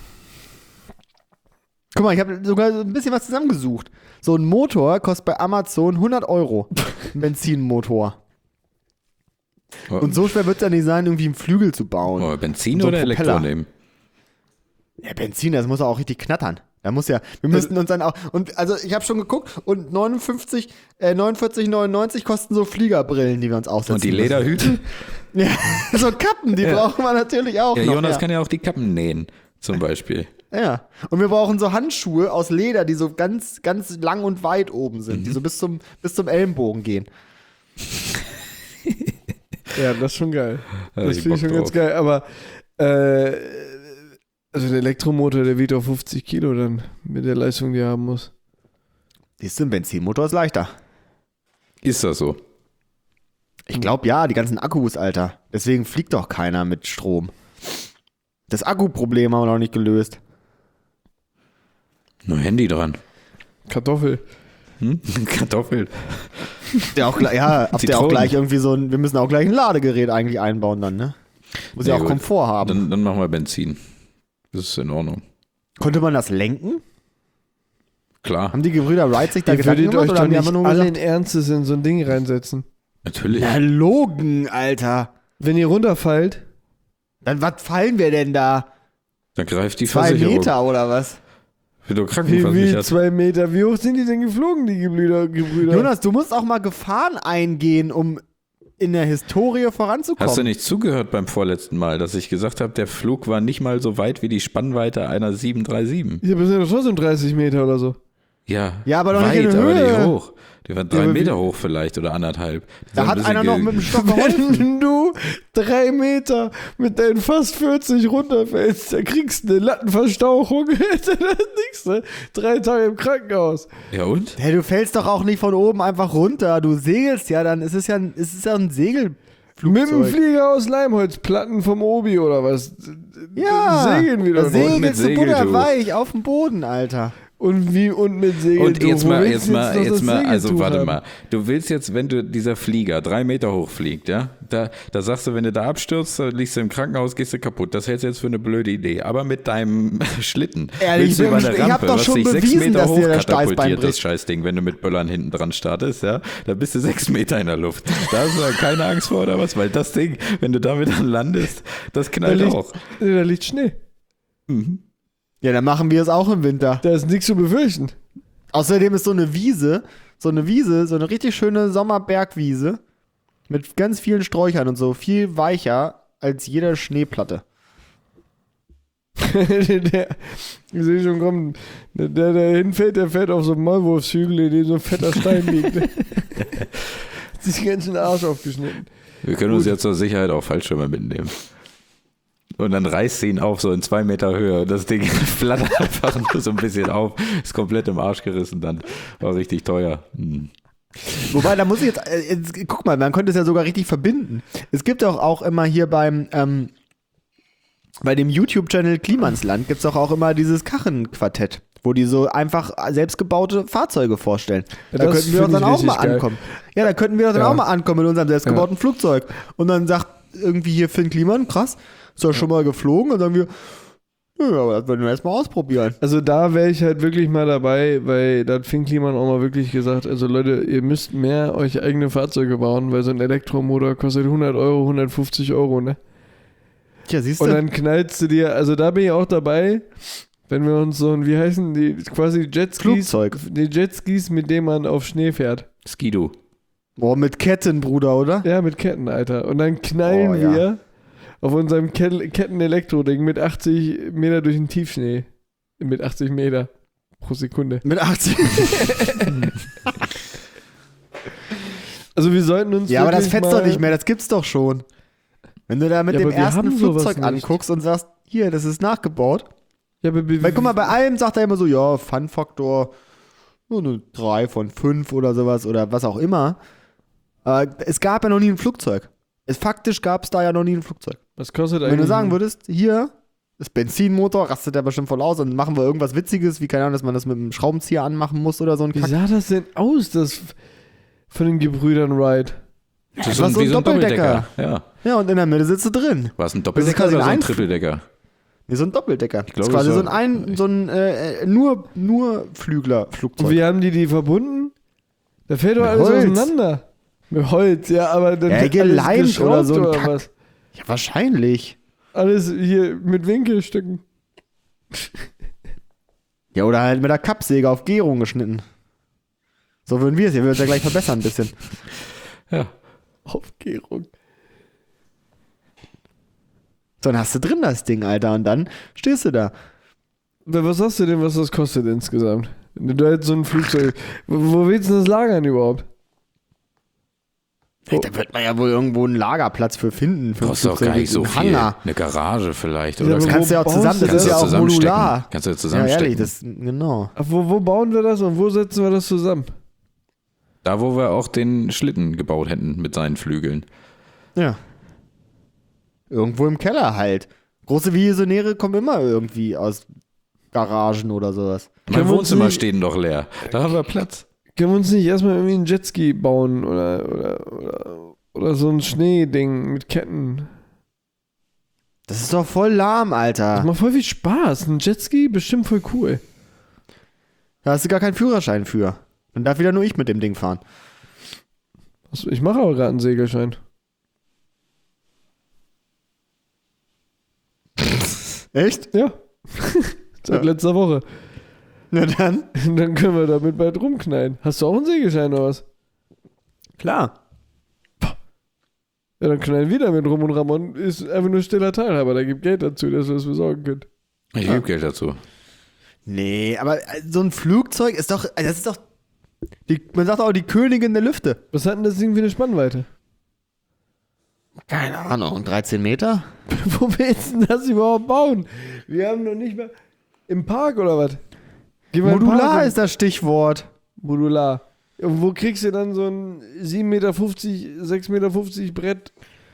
Guck mal, ich habe sogar so ein bisschen was zusammengesucht. So ein Motor kostet bei Amazon hundert Euro. Ein Benzinmotor. Und so schwer wird es ja nicht sein, irgendwie einen Flügel zu bauen. Oh, Benzin So oder ein Elektro Propeller. nehmen? Ja, Benzin, das muss auch richtig knattern. Da muss ja, wir müssten uns dann auch, und also ich habe schon geguckt, und neunundfünfzig, äh, neunundvierzig neunundneunzig kosten so Fliegerbrillen, die wir uns aufsetzen Und die müssen. Lederhüte? Ja, so Kappen, die Ja. brauchen wir natürlich auch Ja, noch. Jonas ja. kann ja auch die Kappen nähen, zum Beispiel. Ja, und wir brauchen so Handschuhe aus Leder, die so ganz, ganz lang und weit oben sind, Mhm. die so bis zum, bis zum Ellenbogen gehen. Ja, das ist schon geil. Da hab Das ich finde ich Bock schon ganz drauf. geil. Aber äh, also ein Elektromotor, der wiegt auch fünfzig Kilo dann mit der Leistung, die er haben muss. Siehst du, ein Benzinmotor ist leichter. Ist das so? Ich glaube ja, die ganzen Akkus, Alter. Deswegen fliegt doch keiner mit Strom. Das Akkuproblem haben wir noch nicht gelöst. Nur Handy dran. Kartoffel. Hm? Kartoffeln. Der auch, gleich- ja, habt ihr auch Zitronen. gleich irgendwie so ein, wir müssen auch gleich ein Ladegerät eigentlich einbauen dann, ne? Muss ja Nee, auch gut. Komfort haben. Dann, dann machen wir Benzin. Das ist in Ordnung. Konnte man das lenken? Klar, Haben die Gebrüder Wright sich da Ihr Gedanken würdet gemacht euch oder doch haben die nicht einfach nur allen gesagt, Ernstes in so ein Ding reinsetzen. natürlich. na Logen, Alter. Wenn ihr runterfallt, Dann was fallen wir denn da? Dann greift die Zwei Versicherung. Meter oder was? Wenn du wie, wie Krankenversichert. zwei Meter, wie hoch sind die denn geflogen, die Gebrüder? Gebrüder? Jonas, du musst auch mal Gefahren eingehen, um in der Historie voranzukommen. Hast du nicht zugehört beim vorletzten Mal, dass ich gesagt habe, der Flug war nicht mal so weit wie die Spannweite einer sieben drei sieben? Ja, aber sind doch trotzdem dreißig Meter oder so. Ja, Ja, aber doch weit, nicht in der aber Höhe. die hoch. Die waren drei aber wie- Meter hoch vielleicht oder anderthalb. Die Da sind hat ein einer bisschen noch ge- mit dem Stock geholfen. Wenn du drei Meter mit deinen fast vierzig runterfällst, dann kriegst du eine Lattenverstauchung. Das ist nichts, ne? Drei Tage im Krankenhaus. Ja und? Hey, du fällst doch auch nicht von oben einfach runter. Du segelst ja dann. Es ist ja ein, es ist ja ein Segelflugzeug. Mit dem Flieger aus Leimholzplatten vom Obi oder was? Ja, Segeln wir da doch. nur. mit segelst du Segeltuch. butterweich auf dem Boden, Alter. Und wie und mit Segeltuch. Und jetzt Wo mal, willst jetzt du mal, noch jetzt das mal, also Segeltuch warte haben? mal. Du willst jetzt, wenn du dieser Flieger drei Meter hoch fliegt, ja, da, da sagst du, wenn du da abstürzt, da liegst du im Krankenhaus, gehst du kaputt. Das hältst du jetzt für eine blöde Idee. Aber mit deinem Schlitten Ehrlich, willst du über eine ich hab Rampe, doch was schon dich sechs bewiesen, Meter dass dir hoch der Steißbein katapultiert, das bricht. Scheißding, wenn du mit Böllern hinten dran startest, ja, da bist du sechs Meter in der Luft. Da hast du ja keine Angst vor oder was, weil das Ding, wenn du damit dann landest, das Da knallt liegt, auch. da liegt Schnee. Ja, dann machen wir es auch im Winter. Da ist nichts zu befürchten. Außerdem ist so eine Wiese, so eine Wiese, so eine richtig schöne Sommerbergwiese mit ganz vielen Sträuchern und so, viel weicher als jede Schneeplatte. der, ich sehe schon kommen, der, der, der hinfällt, der fährt auf so einen Maulwurfshügel, in dem so ein fetter Stein liegt. Hat sich den ganzen Arsch aufgeschnitten. Wir können uns ja zur Sicherheit auch Fallschirme mitnehmen. Und dann reißt sie ihn auf, so in zwei Meter Höhe. Das Ding flattert einfach nur so ein bisschen auf. Ist komplett im Arsch gerissen dann. War richtig teuer. Hm. Wobei, da muss ich jetzt, äh, jetzt, guck mal, man könnte es ja sogar richtig verbinden. Es gibt doch auch immer hier beim, ähm, bei dem YouTube-Channel Klimansland gibt es doch auch immer dieses Kachenquartett, wo die so einfach selbstgebaute Fahrzeuge vorstellen. Ja, da das könnten wir doch find dann ich auch richtig mal geil. ankommen. Ja, da könnten wir doch dann Ja. auch mal ankommen mit unserem selbstgebauten Flugzeug. Und dann sagt irgendwie hier Finn Kliman, krass, ist doch schon mal geflogen. Und dann sagen wir, ja, aber das wollen wir erstmal ausprobieren. Also da wäre ich halt wirklich mal dabei, weil da hat Finn Kliman auch mal wirklich gesagt, also Leute, ihr müsst mehr euch eigene Fahrzeuge bauen, weil so ein Elektromotor kostet hundert Euro, hundertfünfzig Euro, ne? Tja, siehst Und du? dann knallst du dir, also da bin ich auch dabei, wenn wir uns so ein, wie heißen die, quasi Jetskis, Flugzeug. die Jetskis, mit denen man auf Schnee fährt. Skidu. Boah, mit Ketten, Bruder, oder? Ja, mit Ketten, Alter. Und dann knallen Oh, ja. wir auf unserem Ket- Ketten-Elektro-Ding mit achtzig Meter durch den Tiefschnee. Mit achtzig Meter pro Sekunde. Mit achtzig. Also wir sollten uns Ja, aber das wirklich fetzt mal, doch nicht mehr, das gibt's doch schon. Wenn du da mit Ja, dem aber wir ersten haben sowas Flugzeug nicht. anguckst und sagst, hier, das ist nachgebaut. Ja, aber wir, Weil guck mal, bei allem sagt er immer so, ja, Fun-Faktor, nur eine drei von fünf oder sowas oder was auch immer. Aber es gab ja noch nie ein Flugzeug. Es, faktisch gab es da ja noch nie ein Flugzeug. was kostet eigentlich? Wenn du sagen würdest, hier, das Benzinmotor, rastet der bestimmt voll aus und machen wir irgendwas Witziges, wie keine Ahnung, dass man das mit einem Schraubenzieher anmachen muss oder so ein Wie Kack. sah das denn aus, das von den Gebrüdern Wright? Das ist war ein, so wie ein so ein Doppeldecker. Doppeldecker. Ja. Ja, und in der Mitte sitzt du drin. War es ein Das ist Doppeldecker quasi oder so ein ein Einf- Trippeldecker? Nee, so ein Doppeldecker. Ich das glaube, ist quasi es so ein, war- ein so ein äh, nur, nur Und Flügler-Flugzeug. wie haben die die verbunden? Da fällt doch Mit alles Holz. auseinander. Mit Holz, ja, aber dann Ja, alles geleimt geschraubt oder so ein oder Kack. was? Ja, wahrscheinlich. Alles hier mit Winkelstücken. Ja, oder halt mit der Kappsäge auf Gärung geschnitten. So würden wir es. Ihr würdet es ja gleich verbessern ein bisschen. Ja. Aufgärung. So, dann hast du drin das Ding, Alter. Und dann stehst du da. Was sagst du denn, was das kostet insgesamt? Wenn du jetzt so ein Flugzeug. Wo, wo willst du das lagern überhaupt? Ey, da wird man ja wohl irgendwo einen Lagerplatz für finden. Für ein Kostet auch Flugzeug, gar nicht so einen viel. Hangar. Eine Garage vielleicht. Ja, Oder aber Das kannst du ja auch Wo zusammen, das baust ist du ja das auch zusammenstecken? modular. Kannst du ja Ja, zusammenstecken. ehrlich, das, genau. Wo, wo bauen wir das und wo setzen wir das zusammen? Da, wo wir auch den Schlitten gebaut hätten mit seinen Flügeln. Ja. Irgendwo im Keller halt. Große Visionäre kommen immer irgendwie aus Garagen oder sowas. Mein Können wir uns Wohnzimmer nicht- steht doch leer. Da haben wir Platz. Können wir uns nicht erstmal irgendwie einen Jetski bauen oder, oder, oder, oder so ein Schneeding mit Ketten? Das ist doch voll lahm, Das Alter. macht voll viel Spaß. Ein Jetski bestimmt voll cool. Da hast du gar keinen Führerschein für. Dann darf wieder nur ich mit dem Ding fahren. Achso, ich mache aber gerade einen Segelschein. Echt? Ja. Seit Ja. letzter Woche. Na dann. Dann können wir damit bald rumknallen. Hast du auch einen Segelschein oder was? Klar. Ja, dann knallen wir damit rum und Ramon ist einfach nur stiller Teilhaber. Da gibt Geld dazu, dass wir das besorgen können. Ich gebe Geld dazu. Nee, aber so ein Flugzeug ist doch, das ist doch, die, man sagt auch die Königin der Lüfte. Was hat denn das Ding für eine Spannweite? Keine Ahnung, dreizehn Meter? Wo willst du denn das überhaupt bauen? Wir haben noch nicht mal... Im Park oder was? Geh mal im Park Modular und- ist das Stichwort. Modular. Und wo kriegst du dann so ein sieben Meter fünfzig, sechs Meter fünfzig Brett?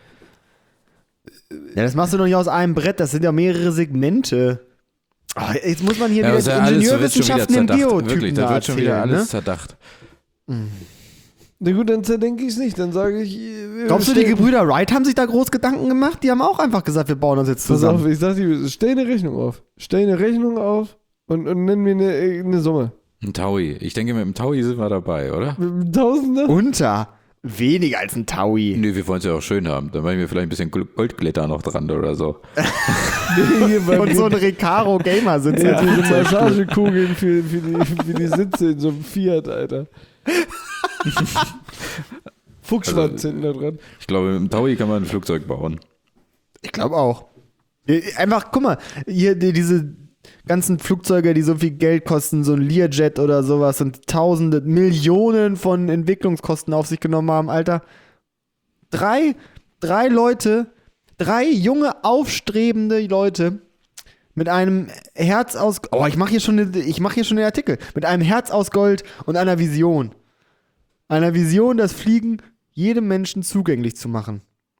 Ja, das machst du doch nicht aus einem Brett, das sind ja mehrere Segmente. Oh, jetzt muss man hier Ja, wieder das ist ja alles, wird schon wieder Ingenieurwissenschaften im zerdacht. Geotypen Wirklich, das wird schon wieder erzählen, alles ne? zerdacht. Na gut, dann zerdenke ich es nicht. Dann sage ich... äh, Glaubst du, die stell- Gebrüder Wright haben sich da groß Gedanken gemacht? Die haben auch einfach gesagt, wir bauen uns jetzt Pass auf, zusammen. ich sag dir, stell eine Rechnung auf. Stell eine Rechnung auf und, und nenn mir eine, eine Summe. Ein Taui. Ich denke, mit dem Taui sind wir dabei, oder? Mit einem Tausender? Unter. Weniger als ein Taui. Nö, wir wollen es ja auch schön haben. Dann machen wir vielleicht ein bisschen Gl- Goldglitter noch dran oder so. Hier bei Und mir- so ein Recaro Gamer sitzt ja, jetzt. diese Massagekugeln für, für, die, für die Sitze in so einem Fiat, Alter. Fuchsschwanz Also, hinten da dran. Ich glaube, mit dem Taui kann man ein Flugzeug bauen. Ich glaube auch. Einfach, guck mal, hier die, diese ganzen Flugzeuge, die so viel Geld kosten, so ein Learjet oder sowas und tausende, Millionen von Entwicklungskosten auf sich genommen haben, Alter. Drei, drei Leute, drei junge, aufstrebende Leute mit einem Herz aus, oh, ich mache hier schon, eine- ich mache hier schon den Artikel, mit einem Herz aus Gold und einer Vision. Einer Vision, das Fliegen jedem Menschen zugänglich zu machen.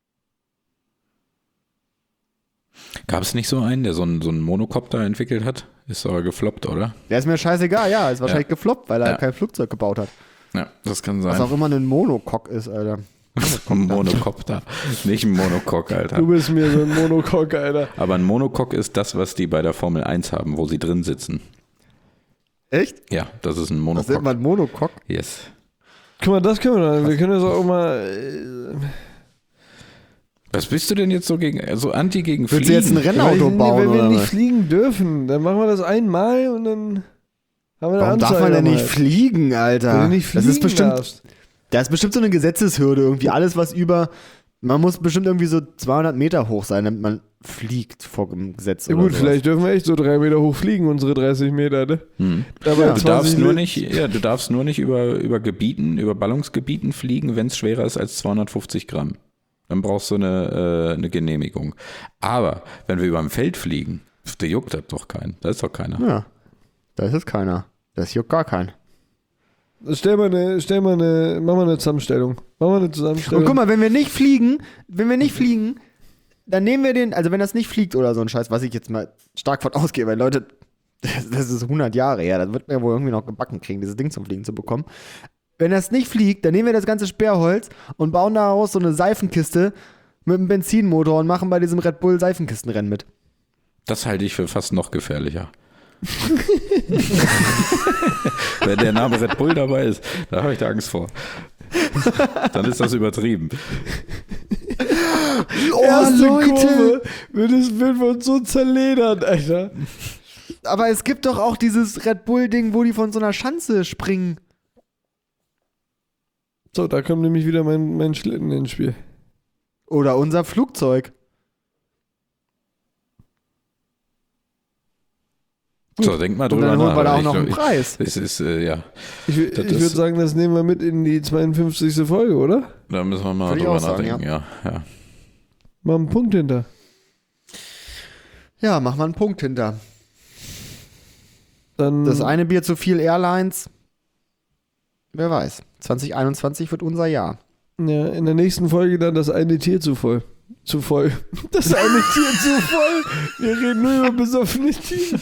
Gab es nicht so einen, der so einen, so einen Monokopter entwickelt hat? Ist aber gefloppt, oder? Der ist mir scheißegal, ja, ist wahrscheinlich Ja. gefloppt, weil er Ja. kein Flugzeug gebaut hat. Ja, das kann Was sein. auch immer ein Monocoque ist, Alter. Ein Monokopter. Nicht ein Monocoque, Alter. Du bist mir so ein Monocoque, Alter. Aber ein Monocoque ist das, was die bei der Formel eins haben, wo sie drin sitzen. Echt? Ja, das ist ein Was Monocoque. nennt man Monocoque? Yes. Guck mal, das können wir dann. Wir können das auch mal. äh, Was bist du denn jetzt so gegen, so anti gegen Willst du jetzt ein Fliegen? Rennauto Weil- bauen Wenn wir oder nicht was? fliegen dürfen, dann machen wir das einmal und dann haben wir eine Warum darf Anzeige man denn am nicht Hals. fliegen, Wenn Alter? du nicht fliegen das ist bestimmt, darfst. das ist bestimmt so eine Gesetzeshürde irgendwie. Alles, was über, man muss bestimmt irgendwie so zweihundert Meter hoch sein, damit man fliegt vor dem Gesetz. Ja oder gut, sowas. vielleicht dürfen wir echt so drei Meter hoch fliegen, unsere dreißig Meter, ne? Hm. Aber Ja, Du zwanzig darfst nur Lit- nicht, ja, du darfst nur nicht über, über Gebieten, über Ballungsgebieten fliegen, wenn es schwerer ist als zweihundertfünfzig Gramm. Dann brauchst du eine, äh, eine Genehmigung. Aber wenn wir über dem Feld fliegen, der juckt das doch keinen. Da ist doch keiner. Ja, da ist jetzt keiner. Das juckt gar keinen. Stell mal eine, stell mal eine, mach mal eine Zusammenstellung. Mach mal eine Zusammenstellung. Und guck mal, wenn wir nicht fliegen, wenn wir nicht fliegen, dann nehmen wir den, also wenn das nicht fliegt oder so ein Scheiß, was ich jetzt mal stark von ausgehe, weil Leute, das, das ist hundert Jahre her, das wird mir wohl irgendwie noch gebacken kriegen, dieses Ding zum Fliegen zu bekommen. Wenn das nicht fliegt, dann nehmen wir das ganze Sperrholz und bauen daraus so eine Seifenkiste mit einem Benzinmotor und machen bei diesem Red Bull Seifenkistenrennen mit. Das halte ich für fast noch gefährlicher. Wenn der Name Red Bull dabei ist, da habe ich da Angst vor. Dann ist das übertrieben. Oh, Erste Leute. Kurve wird es wird wir uns so zerledern, Alter. Aber es gibt doch auch dieses Red Bull-Ding, wo die von so einer Schanze springen. So, da kommt nämlich wieder mein, mein Schlitten ins Spiel. Oder unser Flugzeug. So, denk mal Und drüber dann holen nach. wir da auch Ich noch glaub, einen Preis. Es ist, äh, ja, Ich, ich Das würde ist- sagen, das nehmen wir mit in die zweiundfünfzigste Folge, oder? da müssen wir mal Würde ich drüber auch sagen, nachdenken. Ja. Ja, Mal einen Punkt hinter. Ja, mach mal einen Punkt hinter. Dann Das eine Bier zu viel Airlines. Wer weiß. zwanzig einundzwanzig wird unser Jahr. ja, in der nächsten Folge dann das eine Tier zu voll. Zu voll. Das eine Tier zu voll. Wir reden nur über besoffene Tiere.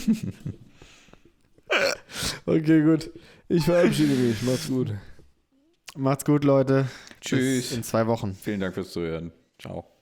Okay, gut. Ich verabschiede mich. Macht's gut. Macht's gut, Leute. Tschüss. Bis in zwei Wochen. Vielen Dank fürs Zuhören. Ciao.